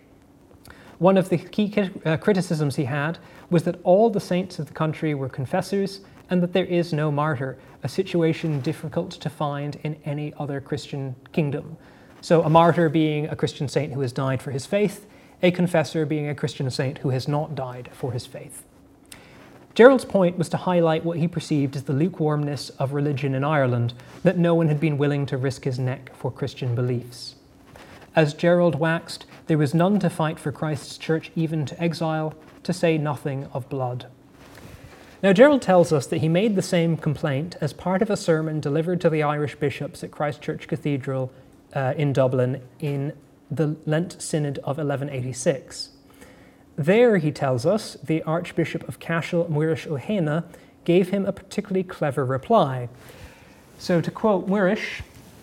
One of the key criticisms he had was that all the saints of the country were confessors and that there is no martyr, a situation difficult to find in any other Christian kingdom. So a martyr being a Christian saint who has died for his faith, a confessor being a Christian saint who has not died for his faith. Gerald's point was to highlight what he perceived as the lukewarmness of religion in Ireland, that no one had been willing to risk his neck for Christian beliefs. As Gerald waxed, there was none to fight for Christ's church even to exile, to say nothing of blood. Now, Gerald tells us that he made the same complaint as part of a sermon delivered to the Irish bishops at Christ Church Cathedral in Dublin in the Lent Synod of 1186. There, he tells us, the Archbishop of Cashel, Muirish O'Hena, gave him a particularly clever reply. So to quote Muirish,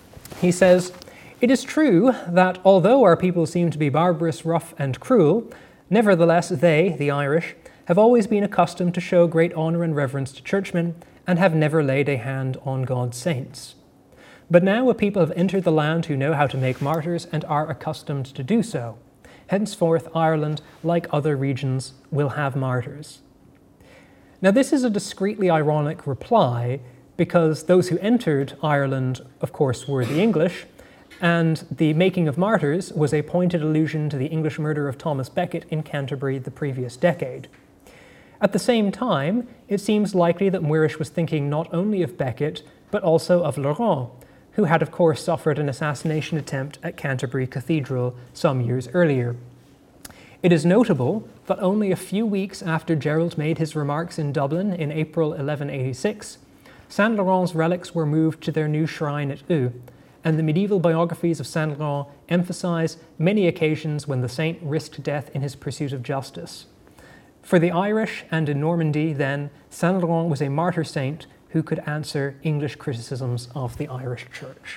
he says, "It is true that although our people seem to be barbarous, rough and cruel, nevertheless they, the Irish, have always been accustomed to show great honour and reverence to churchmen and have never laid a hand on God's saints. But now a people have entered the land who know how to make martyrs and are accustomed to do so. Henceforth, Ireland, like other regions, will have martyrs." Now, this is a discreetly ironic reply because those who entered Ireland, of course, were the English, and the making of martyrs was a pointed allusion to the English murder of Thomas Becket in Canterbury the previous decade. At the same time, it seems likely that Muirish was thinking not only of Becket, but also of Laurent, who had of course suffered an assassination attempt at Canterbury Cathedral some years earlier. It is notable that only a few weeks after Gerald made his remarks in Dublin in April 1186, Saint Laurent's relics were moved to their new shrine at Eu, and the medieval biographies of Saint Laurent emphasise many occasions when the saint risked death in his pursuit of justice. For the Irish and in Normandy then, Saint Laurent was a martyr saint who could answer English criticisms of the Irish Church.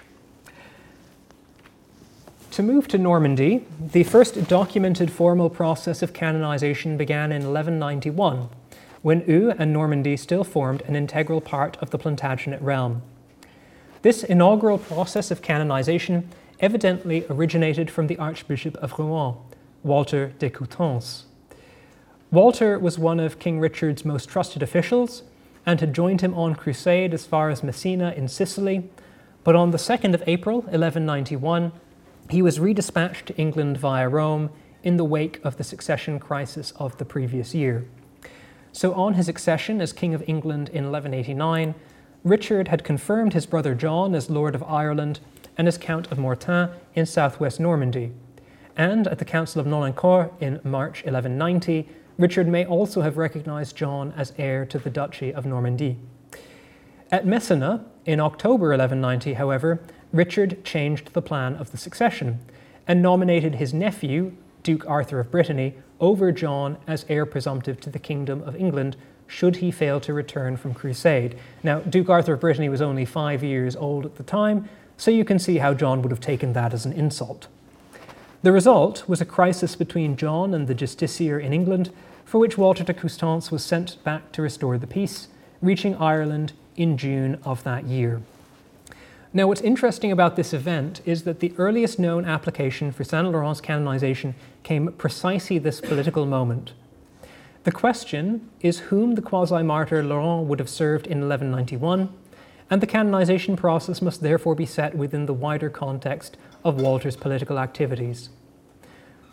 To move to Normandy, the first documented formal process of canonization began in 1191, when Eu and Normandy still formed an integral part of the Plantagenet realm. This inaugural process of canonization evidently originated from the Archbishop of Rouen, Walter de Coutances. Walter was one of King Richard's most trusted officials and had joined him on crusade as far as Messina in Sicily, but on the 2nd of April, 1191, he was redispatched to England via Rome in the wake of the succession crisis of the previous year. So on his accession as King of England in 1189, Richard had confirmed his brother John as Lord of Ireland and as Count of Mortain in southwest Normandy. And at the Council of Nonancourt in March 1190, Richard may also have recognized John as heir to the Duchy of Normandy. At Messina, in October 1190, however, Richard changed the plan of the succession and nominated his nephew, Duke Arthur of Brittany, over John as heir presumptive to the Kingdom of England should he fail to return from crusade. Now, Duke Arthur of Brittany was only 5 years old at the time, so you can see how John would have taken that as an insult. The result was a crisis between John and the justiciar in England, for which Walter de Coutances was sent back to restore the peace, reaching Ireland in June of that year. Now, what's interesting about this event is that the earliest known application for Saint Laurent's canonization came at precisely this political moment. The question is whom the quasi-martyr Laurent would have served in 1191, and the canonization process must therefore be set within the wider context of Walter's political activities.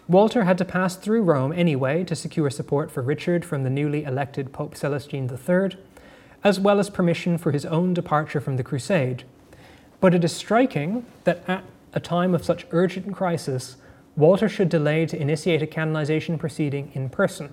Walter had to pass through Rome anyway to secure support for Richard from the newly elected Pope Celestine III, as well as permission for his own departure from the crusade. But it is striking that at a time of such urgent crisis, Walter should delay to initiate a canonization proceeding in person.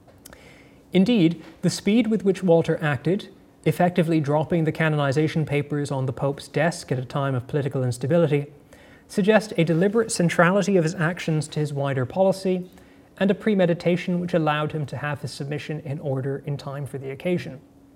Indeed, the speed with which Walter acted, effectively dropping the canonization papers on the Pope's desk at a time of political instability, suggest a deliberate centrality of his actions to his wider policy and a premeditation which allowed him to have his submission in order in time for the occasion.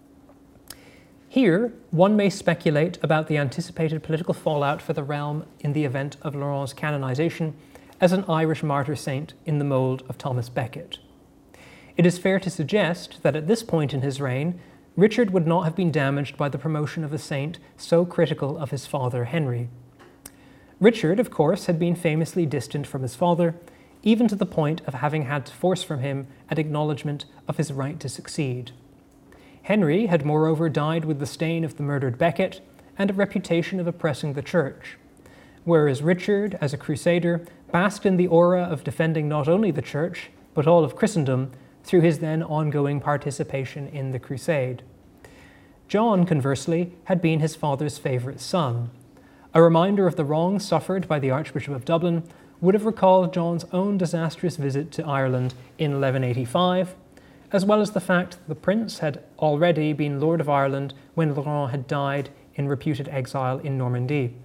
Here, one may speculate about the anticipated political fallout for the realm in the event of Laurent's canonization as an Irish martyr saint in the mould of Thomas Becket. It is fair to suggest that at this point in his reign, Richard would not have been damaged by the promotion of a saint so critical of his father Henry. Richard, of course, had been famously distant from his father, even to the point of having had to force from him an acknowledgement of his right to succeed. Henry had moreover died with the stain of the murdered Becket and a reputation of oppressing the church, whereas Richard, as a crusader, basked in the aura of defending not only the church, but all of Christendom through his then ongoing participation in the crusade. John, conversely, had been his father's favourite son. A reminder of the wrongs suffered by the Archbishop of Dublin would have recalled John's own disastrous visit to Ireland in 1185, as well as the fact that the prince had already been Lord of Ireland when Laurent had died in reputed exile in Normandy.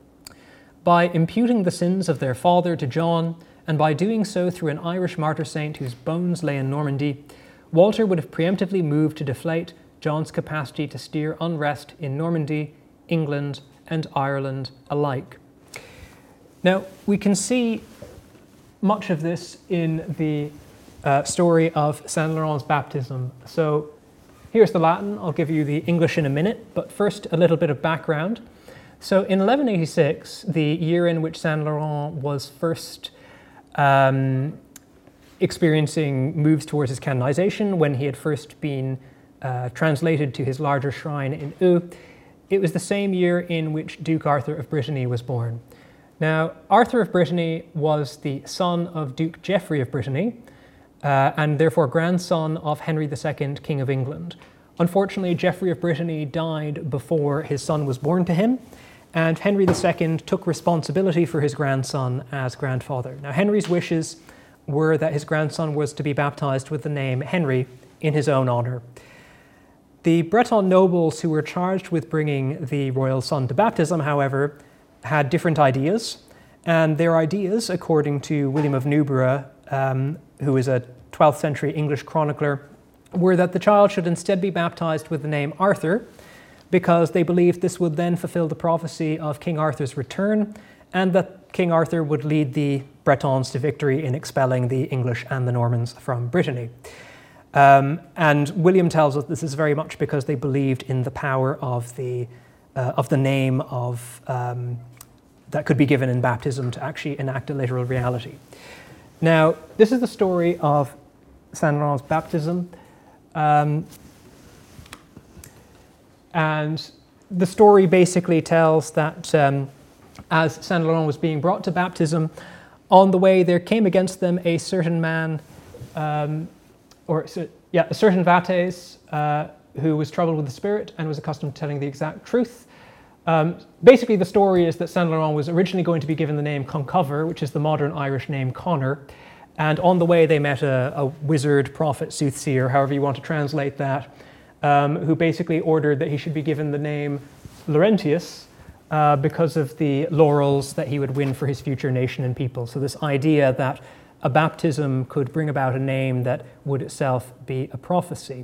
By imputing the sins of their father to John, and by doing so through an Irish martyr saint whose bones lay in Normandy, Walter would have preemptively moved to deflate John's capacity to steer unrest in Normandy, England, and Ireland alike. Now, we can see much of this in the story of Saint Laurent's baptism. So here's the Latin. I'll give you the English in a minute, but first a little bit of background. So in 1186, the year in which Saint Laurent was first experiencing moves towards his canonization, when he had first been translated to his larger shrine in Eu, it was the same year in which Duke Arthur of Brittany was born. Now, Arthur of Brittany was the son of Duke Geoffrey of Brittany, and therefore grandson of Henry II, King of England. Unfortunately, Geoffrey of Brittany died before his son was born to him, and Henry II took responsibility for his grandson as grandfather. Now, Henry's wishes were that his grandson was to be baptized with the name Henry in his own honor. The Breton nobles who were charged with bringing the royal son to baptism, however, had different ideas, and their ideas, according to William of Newburgh, who is a 12th century English chronicler, were that the child should instead be baptized with the name Arthur, because they believed this would then fulfill the prophecy of King Arthur's return, and that King Arthur would lead the Bretons to victory in expelling the English and the Normans from Brittany. And William tells us this is very much because they believed in the power of the name of that could be given in baptism to actually enact a literal reality. Now, this is the story of Saint Laurent's baptism. And the story basically tells that as Saint Laurent was being brought to baptism, on the way there came against them a certain man, a certain Vates, who was troubled with the spirit and was accustomed to telling the exact truth. Basically, the story is that Saint Laurent was originally going to be given the name Concover, which is the modern Irish name Connor, and on the way they met a wizard, prophet, soothsayer, however you want to translate that, who basically ordered that he should be given the name Laurentius because of the laurels that he would win for his future nation and people. So this idea that a baptism could bring about a name that would itself be a prophecy.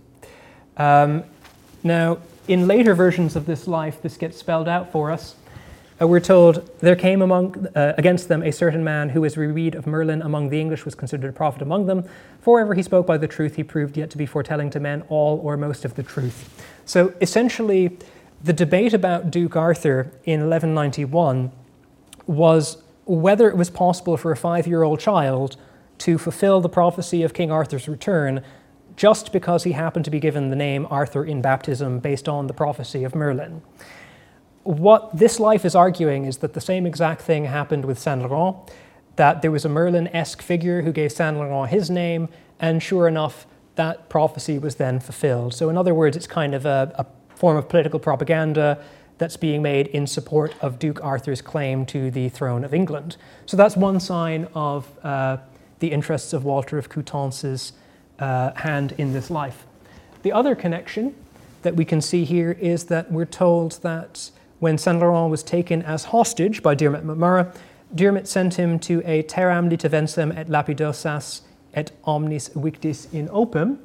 Now, in later versions of this life, this gets spelled out for us. We're told, there came against them a certain man who, as we read of Merlin among the English, was considered a prophet among them. For ever he spoke by the truth, he proved yet to be foretelling to men all or most of the truth. So essentially, the debate about Duke Arthur in 1191 was whether it was possible for a 5-year-old child to fulfill the prophecy of King Arthur's return just because he happened to be given the name Arthur in baptism based on the prophecy of Merlin. What this life is arguing is that the same exact thing happened with Saint Laurent. that there was a Merlin-esque figure who gave Saint Laurent his name, and sure enough, that prophecy was then fulfilled. So in other words, it's kind of a form of political propaganda that's being made in support of Duke Arthur's claim to the throne of England. So that's one sign of the interests of Walter of Coutances' hand in this life. The other connection that we can see here is that we're told that when Saint Laurent was taken as hostage by Diarmait MacMurrough, Diarmait sent him to a terram litavensem et lapidosas et omnis victis in opum,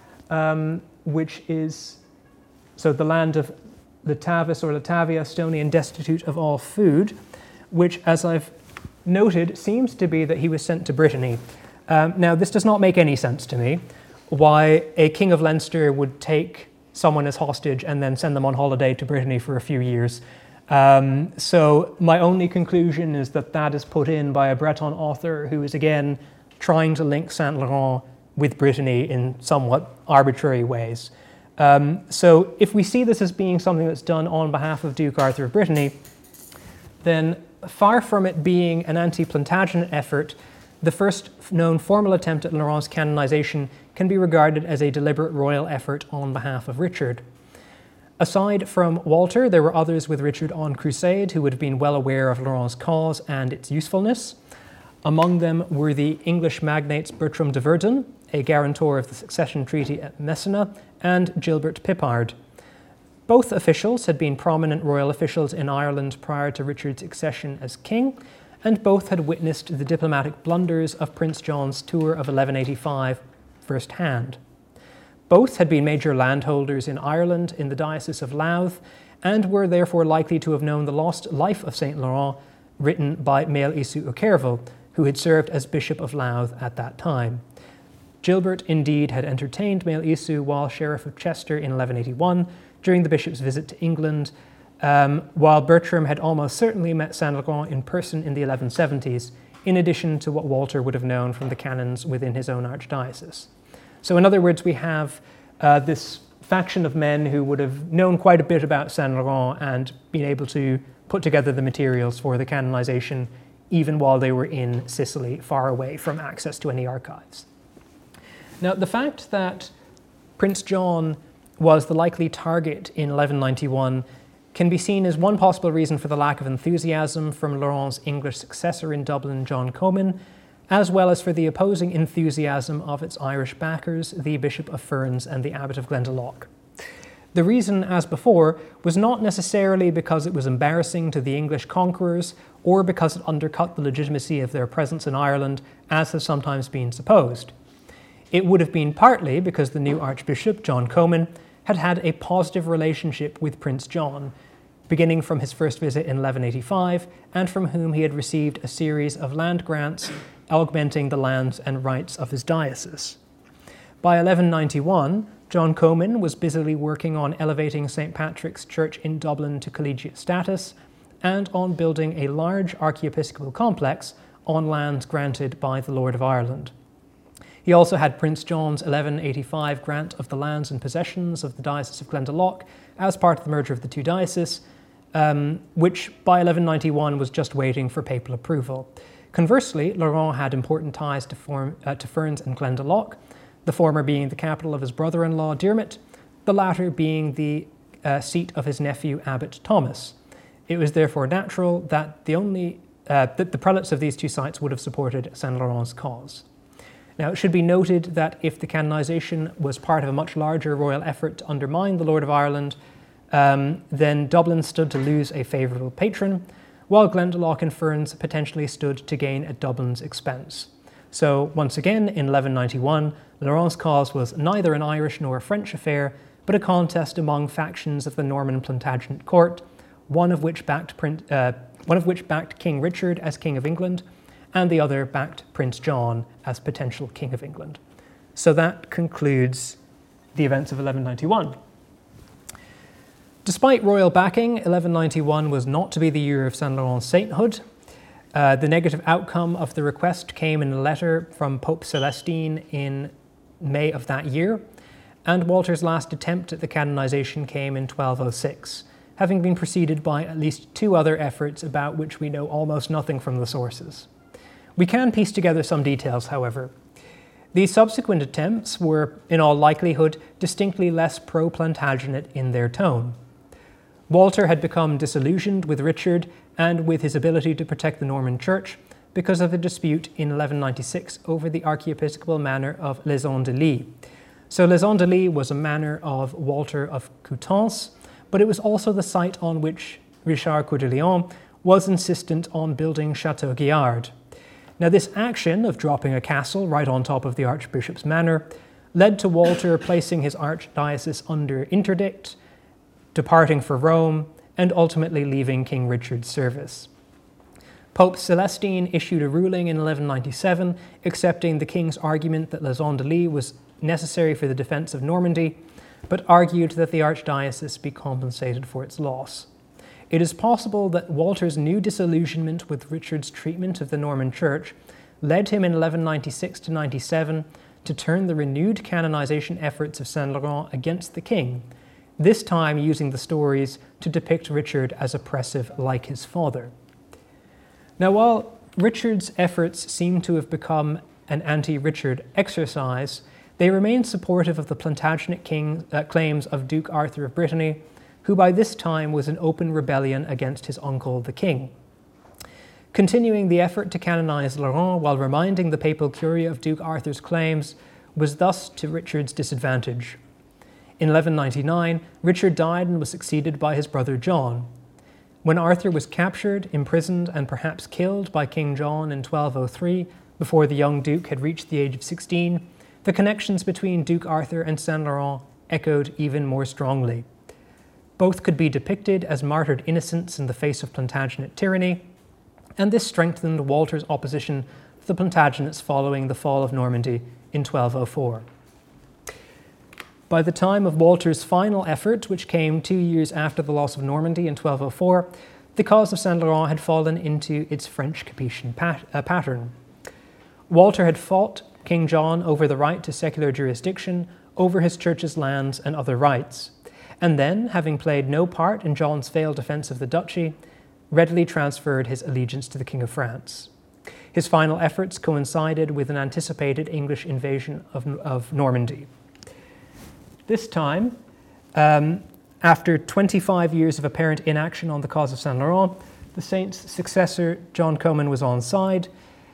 which is so the land of Latavis or Latavia, stony and destitute of all food, which, as I've noted, seems to be that he was sent to Brittany. Now, this does not make any sense to me, why a king of Leinster would take someone as hostage and then send them on holiday to Brittany for a few years. So my only conclusion is that that is put in by a Breton author who is, again, trying to link Saint Laurent with Brittany in somewhat arbitrary ways. So if we see this as being something that's done on behalf of Duke Arthur of Brittany, then far from it being an anti-Plantagenet effort, the first known formal attempt at Laurent's canonization can be regarded as a deliberate royal effort on behalf of Richard. Aside from Walter, there were others with Richard on crusade who would have been well aware of Laurent's cause and its usefulness. Among them were the English magnates Bertram de Verdun, a guarantor of the succession treaty at Messina, and Gilbert Pipard. Both officials had been prominent royal officials in Ireland prior to Richard's accession as king, and both had witnessed the diplomatic blunders of Prince John's tour of 1185 firsthand. Both had been major landholders in Ireland in the Diocese of Louth, and were therefore likely to have known the lost life of Saint Laurent, written by Mael Isu O'Kerville, who had served as Bishop of Louth at that time. Gilbert indeed had entertained Mael Isu while Sheriff of Chester in 1181 during the bishop's visit to England, while Bertram had almost certainly met Saint Laurent in person in the 1170s, in addition to what Walter would have known from the canons within his own archdiocese. So in other words, we have this faction of men who would have known quite a bit about Saint Laurent and been able to put together the materials for the canonization even while they were in Sicily, far away from access to any archives. Now, the fact that Prince John was the likely target in 1191 can be seen as one possible reason for the lack of enthusiasm from Laurent's English successor in Dublin, John Comyn, as well as for the opposing enthusiasm of its Irish backers, the Bishop of Ferns and the Abbot of Glendalough. The reason, as before, was not necessarily because it was embarrassing to the English conquerors or because it undercut the legitimacy of their presence in Ireland, as has sometimes been supposed. It would have been partly because the new Archbishop, John Comyn, had had a positive relationship with Prince John, beginning from his first visit in 1185, and from whom he had received a series of land grants augmenting the lands and rights of his diocese. By 1191, John Comyn was busily working on elevating St. Patrick's Church in Dublin to collegiate status and on building a large archiepiscopal complex on lands granted by the Lord of Ireland. He also had Prince John's 1185 grant of the lands and possessions of the Diocese of Glendalough as part of the merger of the two dioceses, which by 1191 was just waiting for papal approval. Conversely, Laurent had important ties to Ferns and Glendalough, the former being the capital of his brother-in-law Diarmait, the latter being the seat of his nephew Abbot Thomas. It was therefore natural that the prelates of these two sites would have supported Saint Laurent's cause. Now, it should be noted that if the canonization was part of a much larger royal effort to undermine the Lord of Ireland, then Dublin stood to lose a favourable patron, while Glendalough and Ferns potentially stood to gain at Dublin's expense. So, once again, in 1191, Laurent's cause was neither an Irish nor a French affair, but a contest among factions of the Norman Plantagenet court, one of which backed King Richard as King of England, and the other backed Prince John as potential King of England. So that concludes the events of 1191. Despite royal backing, 1191 was not to be the year of Saint Laurent's sainthood. The negative outcome of the request came in a letter from Pope Celestine in May of that year, and Walter's last attempt at the canonization came in 1206, having been preceded by at least two other efforts about which we know almost nothing from the sources. We can piece together some details, however. These subsequent attempts were, in all likelihood, distinctly less pro-Plantagenet in their tone. Walter had become disillusioned with Richard and with his ability to protect the Norman Church because of the dispute in 1196 over the archiepiscopal manor of Les Andelys. So Les Andelys was a manor of Walter of Coutances, but it was also the site on which Richard Coeur de Lion was insistent on building Chateau Guillard. Now, this action of dropping a castle right on top of the Archbishop's manor led to Walter placing his archdiocese under interdict, departing for Rome, and ultimately leaving King Richard's service. Pope Celestine issued a ruling in 1197 accepting the king's argument that Les Andelys was necessary for the defence of Normandy, but argued that the archdiocese be compensated for its loss. It is possible that Walter's new disillusionment with Richard's treatment of the Norman Church led him in 1196 to 97 to turn the renewed canonization efforts of Saint Laurent against the king, this time using the stories to depict Richard as oppressive like his father. Now, while Richard's efforts seem to have become an anti-Richard exercise, they remain supportive of the Plantagenet claims of Duke Arthur of Brittany, who by this time was in open rebellion against his uncle, the king. Continuing the effort to canonize Laurent while reminding the papal curia of Duke Arthur's claims was thus to Richard's disadvantage. In 1199, Richard died and was succeeded by his brother John. When Arthur was captured, imprisoned, and perhaps killed by King John in 1203, before the young duke had reached the age of 16, the connections between Duke Arthur and Saint Laurent echoed even more strongly. Both could be depicted as martyred innocents in the face of Plantagenet tyranny, and this strengthened Walter's opposition to the Plantagenets following the fall of Normandy in 1204. By the time of Walter's final effort, which came 2 years after the loss of Normandy in 1204, the cause of Saint Laurent had fallen into its French Capetian pattern. Walter had fought King John over the right to secular jurisdiction over his church's lands and other rights, and then, having played no part in John's failed defence of the duchy, readily transferred his allegiance to the King of France. His final efforts coincided with an anticipated English invasion of Normandy. This time, after 25 years of apparent inaction on the cause of Saint Laurent, the saint's successor, John Comyn, was on side,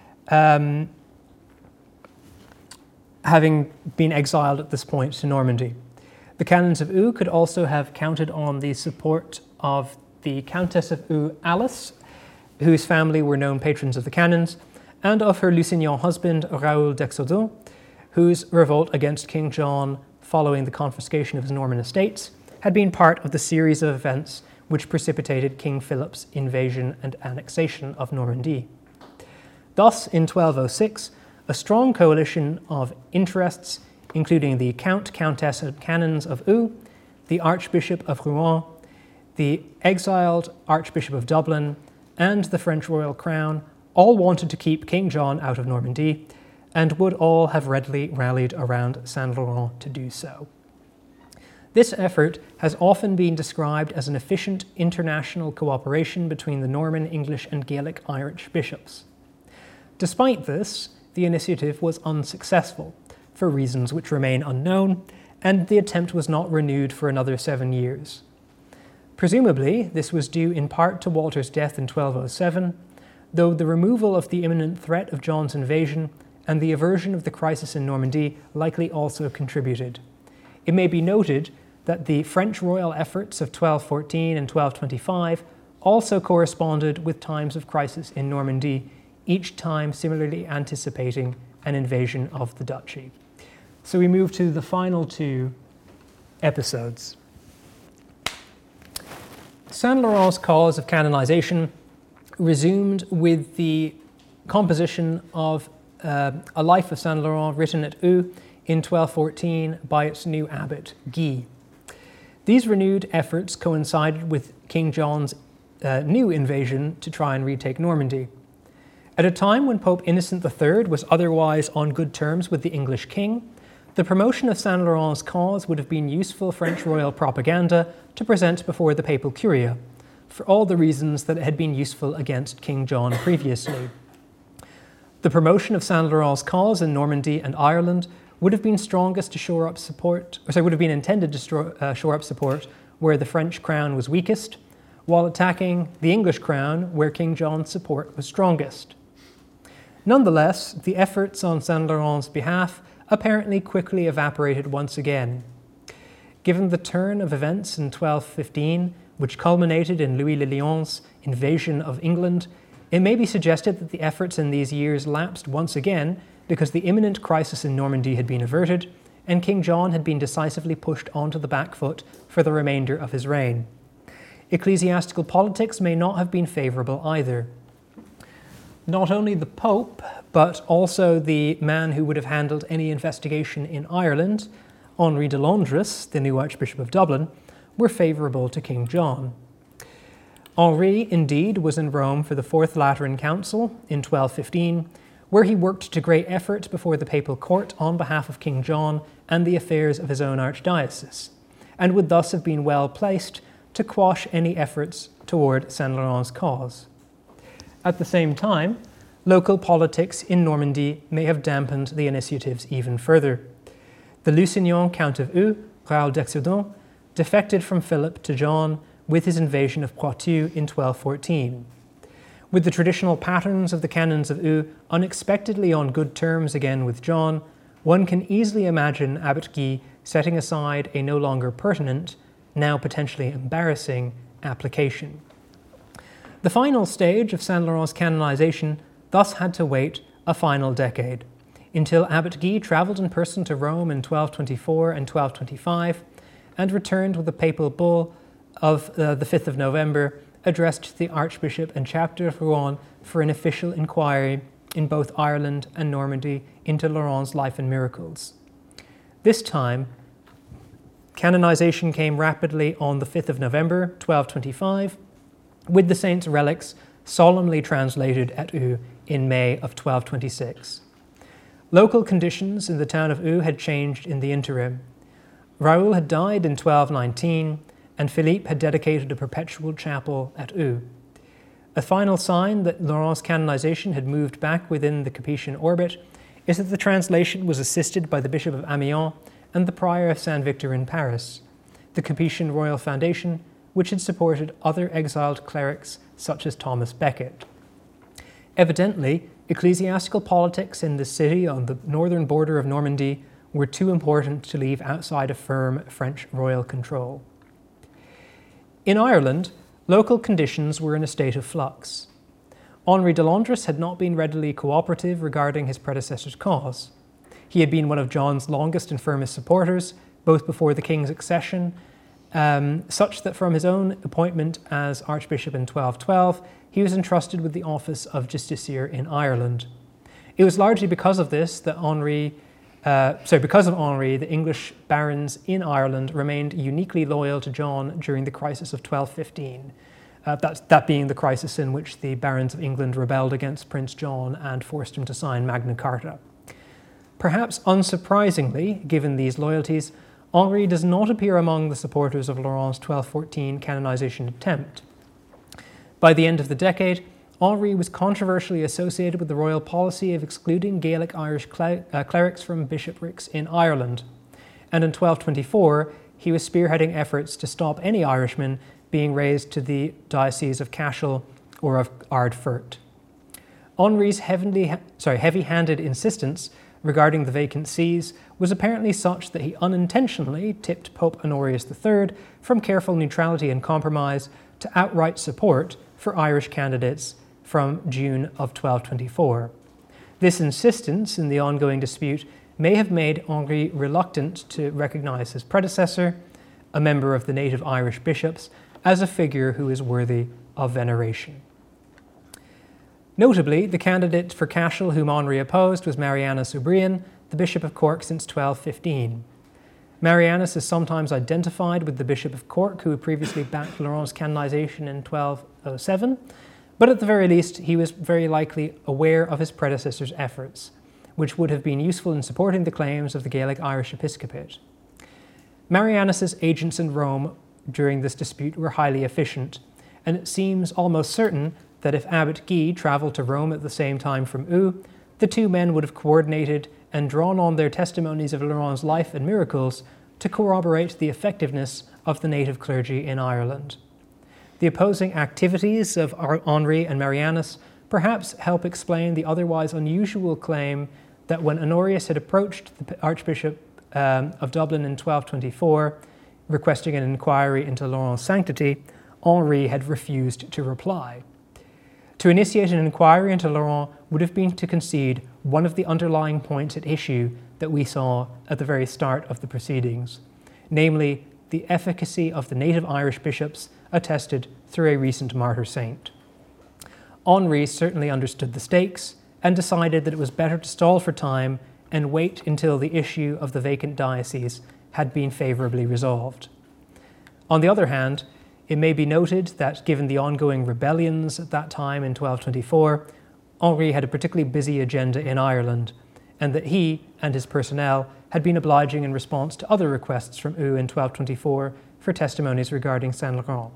having been exiled at this point to Normandy. The canons of Eu could also have counted on the support of the Countess of Eu, Alice, whose family were known patrons of the canons, and of her Lusignan husband, Raoul d'Exaudun, whose revolt against King John following the confiscation of his Norman estates had been part of the series of events which precipitated King Philip's invasion and annexation of Normandy. Thus, in 1206, a strong coalition of interests, including the Count, Countess, and Canons of Eu, the Archbishop of Rouen, the exiled Archbishop of Dublin, and the French royal crown, all wanted to keep King John out of Normandy, and would all have readily rallied around Saint Laurent to do so. This effort has often been described as an efficient international cooperation between the Norman, English, and Gaelic Irish bishops. Despite this, the initiative was unsuccessful, for reasons which remain unknown, and the attempt was not renewed for another 7 years. Presumably, this was due in part to Walter's death in 1207, though the removal of the imminent threat of John's invasion and the aversion of the crisis in Normandy likely also contributed. It may be noted that the French royal efforts of 1214 and 1225 also corresponded with times of crisis in Normandy, each time similarly anticipating an invasion of the duchy. So we move to the final 2 episodes. Saint Laurent's cause of canonization resumed with the composition of a life of Saint Laurent written at Eu in 1214 by its new abbot, Guy. These renewed efforts coincided with King John's new invasion to try and retake Normandy. At a time when Pope Innocent III was otherwise on good terms with the English king, the promotion of Saint Laurent's cause would have been useful French royal propaganda to present before the papal curia, for all the reasons that it had been useful against King John previously. The promotion of Saint Laurent's cause in Normandy and Ireland would have been strongest to shore up support, would have been intended to shore up support where the French crown was weakest, while attacking the English crown where King John's support was strongest. Nonetheless, the efforts on Saint Laurent's behalf apparently quickly evaporated once again. Given the turn of events in 1215, which culminated in Louis le Lyon's invasion of England, it may be suggested that the efforts in these years lapsed once again because the imminent crisis in Normandy had been averted and King John had been decisively pushed onto the back foot for the remainder of his reign. Ecclesiastical politics may not have been favourable either. Not only the Pope, but also the man who would have handled any investigation in Ireland, Henri de Londres, the new Archbishop of Dublin, were favourable to King John. Henri, indeed, was in Rome for the Fourth Lateran Council in 1215, where he worked to great effort before the papal court on behalf of King John and the affairs of his own archdiocese, and would thus have been well placed to quash any efforts toward Saint Laurent's cause. At the same time, local politics in Normandy may have dampened the initiatives even further. The Lusignan Count of Eu, Raoul d'Excident, defected from Philip to John with his invasion of Poitou in 1214. With the traditional patterns of the canons of Eu unexpectedly on good terms again with John, one can easily imagine Abbot Guy setting aside a no longer pertinent, now potentially embarrassing, application. The final stage of Saint Laurent's canonization thus had to wait a final decade, until Abbot Guy travelled in person to Rome in 1224 and 1225 and returned with a papal bull of the 5th of November addressed to the Archbishop and Chapter of Rouen for an official inquiry in both Ireland and Normandy into Laurent's life and miracles. This time, canonization came rapidly on the 5th of November, 1225, with the saint's relics solemnly translated at Eu in May of 1226. Local conditions in the town of Eu had changed in the interim. Raoul had died in 1219, and Philippe had dedicated a perpetual chapel at Eu. A final sign that Laurent's canonization had moved back within the Capetian orbit is that the translation was assisted by the Bishop of Amiens and the Prior of Saint-Victor in Paris, the Capetian Royal Foundation, which had supported other exiled clerics such as Thomas Becket. Evidently, ecclesiastical politics in the city on the northern border of Normandy were too important to leave outside of firm French royal control. In Ireland, local conditions were in a state of flux. Henri de Londres had not been readily cooperative regarding his predecessor's cause. He had been one of John's longest and firmest supporters, both before the king's accession, such that from his own appointment as Archbishop in 1212, he was entrusted with the office of Justiciar in Ireland. It was largely because of this that because of Henri, the English barons in Ireland remained uniquely loyal to John during the crisis of 1215, that being the crisis in which the barons of England rebelled against Prince John and forced him to sign Magna Carta. Perhaps unsurprisingly, given these loyalties, Henri does not appear among the supporters of Laurent's 1214 canonization attempt. By the end of the decade, Henri was controversially associated with the royal policy of excluding Gaelic Irish clerics from bishoprics in Ireland, and in 1224 he was spearheading efforts to stop any Irishmen being raised to the Diocese of Cashel or of Ardfert. Henri's heavy-handed insistence regarding the vacant sees was apparently such that he unintentionally tipped Pope Honorius III from careful neutrality and compromise to outright support for Irish candidates from June of 1224. This insistence in the ongoing dispute may have made Henri reluctant to recognise his predecessor, a member of the native Irish bishops, as a figure who is worthy of veneration. Notably, the candidate for Cashel whom Henri opposed was Marianus O'Brien, the Bishop of Cork since 1215. Marianus is sometimes identified with the Bishop of Cork, who had previously backed Laurent's canonization in 1207, but at the very least, he was very likely aware of his predecessor's efforts, which would have been useful in supporting the claims of the Gaelic Irish episcopate. Marianus's agents in Rome during this dispute were highly efficient, and it seems almost certain that if Abbot Guy travelled to Rome at the same time from Eu, the two men would have coordinated and drawn on their testimonies of Laurent's life and miracles to corroborate the effectiveness of the native clergy in Ireland. The opposing activities of Henri and Marianus perhaps help explain the otherwise unusual claim that when Honorius had approached the Archbishop of Dublin in 1224, requesting an inquiry into Laurent's sanctity, Henri had refused to reply. To initiate an inquiry into Laurent would have been to concede one of the underlying points at issue that we saw at the very start of the proceedings, namely the efficacy of the native Irish bishops attested through a recent martyr saint. Henri certainly understood the stakes and decided that it was better to stall for time and wait until the issue of the vacant diocese had been favourably resolved. On the other hand, it may be noted that given the ongoing rebellions at that time in 1224, Henri had a particularly busy agenda in Ireland, and that he and his personnel had been obliging in response to other requests from EU in 1224 for testimonies regarding Saint Laurent.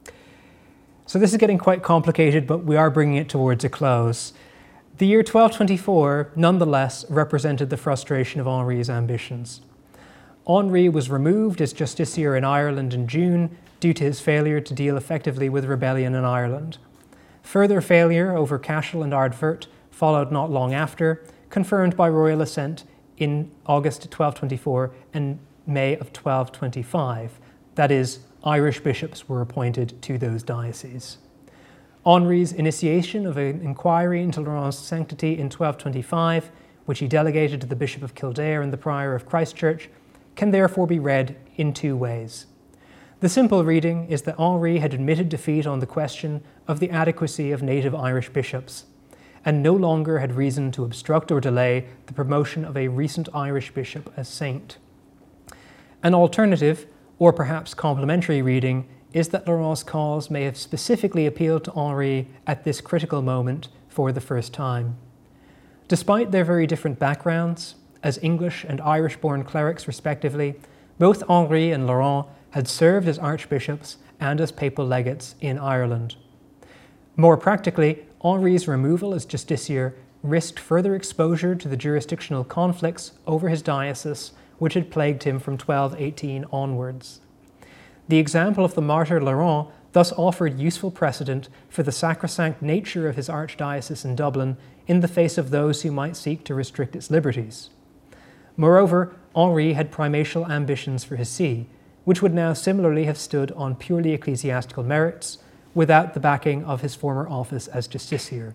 So this is getting quite complicated, but we are bringing it towards a close. The year 1224 nonetheless represented the frustration of Henri's ambitions. Henri was removed as justiciar in Ireland in June due to his failure to deal effectively with rebellion in Ireland. Further failure over Cashel and Ardfert followed not long after, confirmed by royal assent in August 1224 and May of 1225. That is, Irish bishops were appointed to those dioceses. Henri's initiation of an inquiry into Laurent's sanctity in 1225, which he delegated to the Bishop of Kildare and the Prior of Christchurch, can therefore be read in two ways. The simple reading is that Henri had admitted defeat on the question of the adequacy of native Irish bishops, and no longer had reason to obstruct or delay the promotion of a recent Irish bishop as saint. An alternative, or perhaps complementary reading, is that Laurent's cause may have specifically appealed to Henri at this critical moment for the first time. Despite their very different backgrounds, as English and Irish-born clerics respectively, both Henri and Laurent had served as archbishops and as papal legates in Ireland. More practically, Henri's removal as justiciar risked further exposure to the jurisdictional conflicts over his diocese which had plagued him from 1218 onwards. The example of the martyr Laurent thus offered useful precedent for the sacrosanct nature of his archdiocese in Dublin in the face of those who might seek to restrict its liberties. Moreover, Henri had primatial ambitions for his see, which would now similarly have stood on purely ecclesiastical merits without the backing of his former office as justiciar.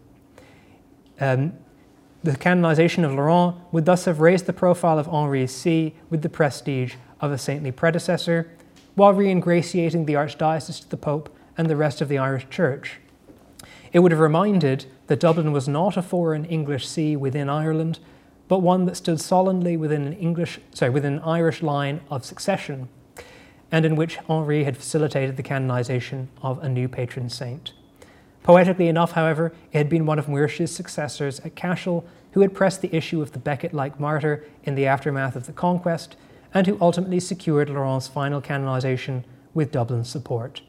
The canonization of Laurent would thus have raised the profile of Henri's see with the prestige of a saintly predecessor, while re-ingratiating the archdiocese to the Pope and the rest of the Irish Church. It would have reminded that Dublin was not a foreign English see within Ireland, but one that stood solidly within an Irish line of succession, and in which Henri had facilitated the canonization of a new patron saint. Poetically enough, however, it had been one of Muirche's successors at Cashel who had pressed the issue of the Becket-like martyr in the aftermath of the conquest, and who ultimately secured Laurent's final canonization with Dublin's support.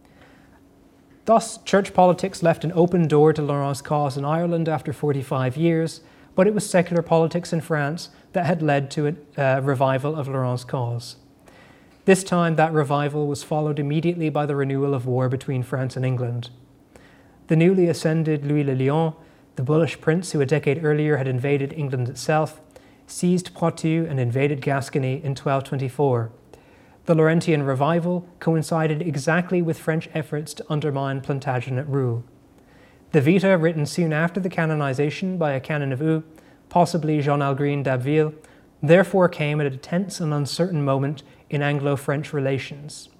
Thus, church politics left an open door to Laurent's cause in Ireland after 45 years, but it was secular politics in France that had led to a revival of Laurent's cause. This time, that revival was followed immediately by the renewal of war between France and England. The newly ascended Louis le Lion, the bullish prince who a decade earlier had invaded England itself, seized Poitou and invaded Gascony in 1224. The Laurentian revival coincided exactly with French efforts to undermine Plantagenet rule. The Vita, written soon after the canonization by a canon of Eu, possibly Jean Algrin d'Abbeville, therefore came at a tense and uncertain moment in Anglo-French relations.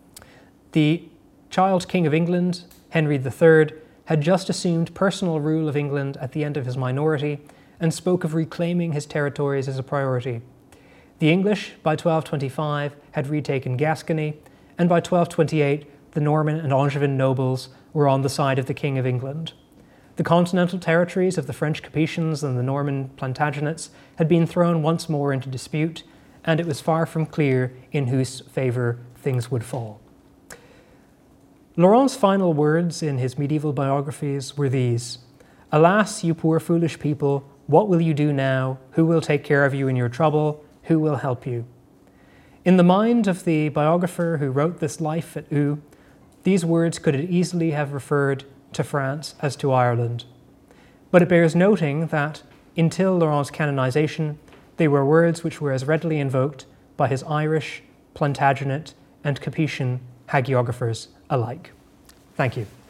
The child king of England, Henry III, had just assumed personal rule of England at the end of his minority and spoke of reclaiming his territories as a priority. The English, by 1225, had retaken Gascony, and by 1228, the Norman and Angevin nobles were on the side of the King of England. The continental territories of the French Capetians and the Norman Plantagenets had been thrown once more into dispute, and it was far from clear in whose favour things would fall. Laurent's final words in his medieval biographies were these: "Alas, you poor foolish people, What will you do now? Who will take care of you in your trouble? Who will help you? In the mind of the biographer who wrote this life at Eu, these words could easily have referred to France as to Ireland. But it bears noting that, until Laurent's canonization, they were words which were as readily invoked by his Irish, Plantagenet, and Capetian hagiographers alike. Thank you.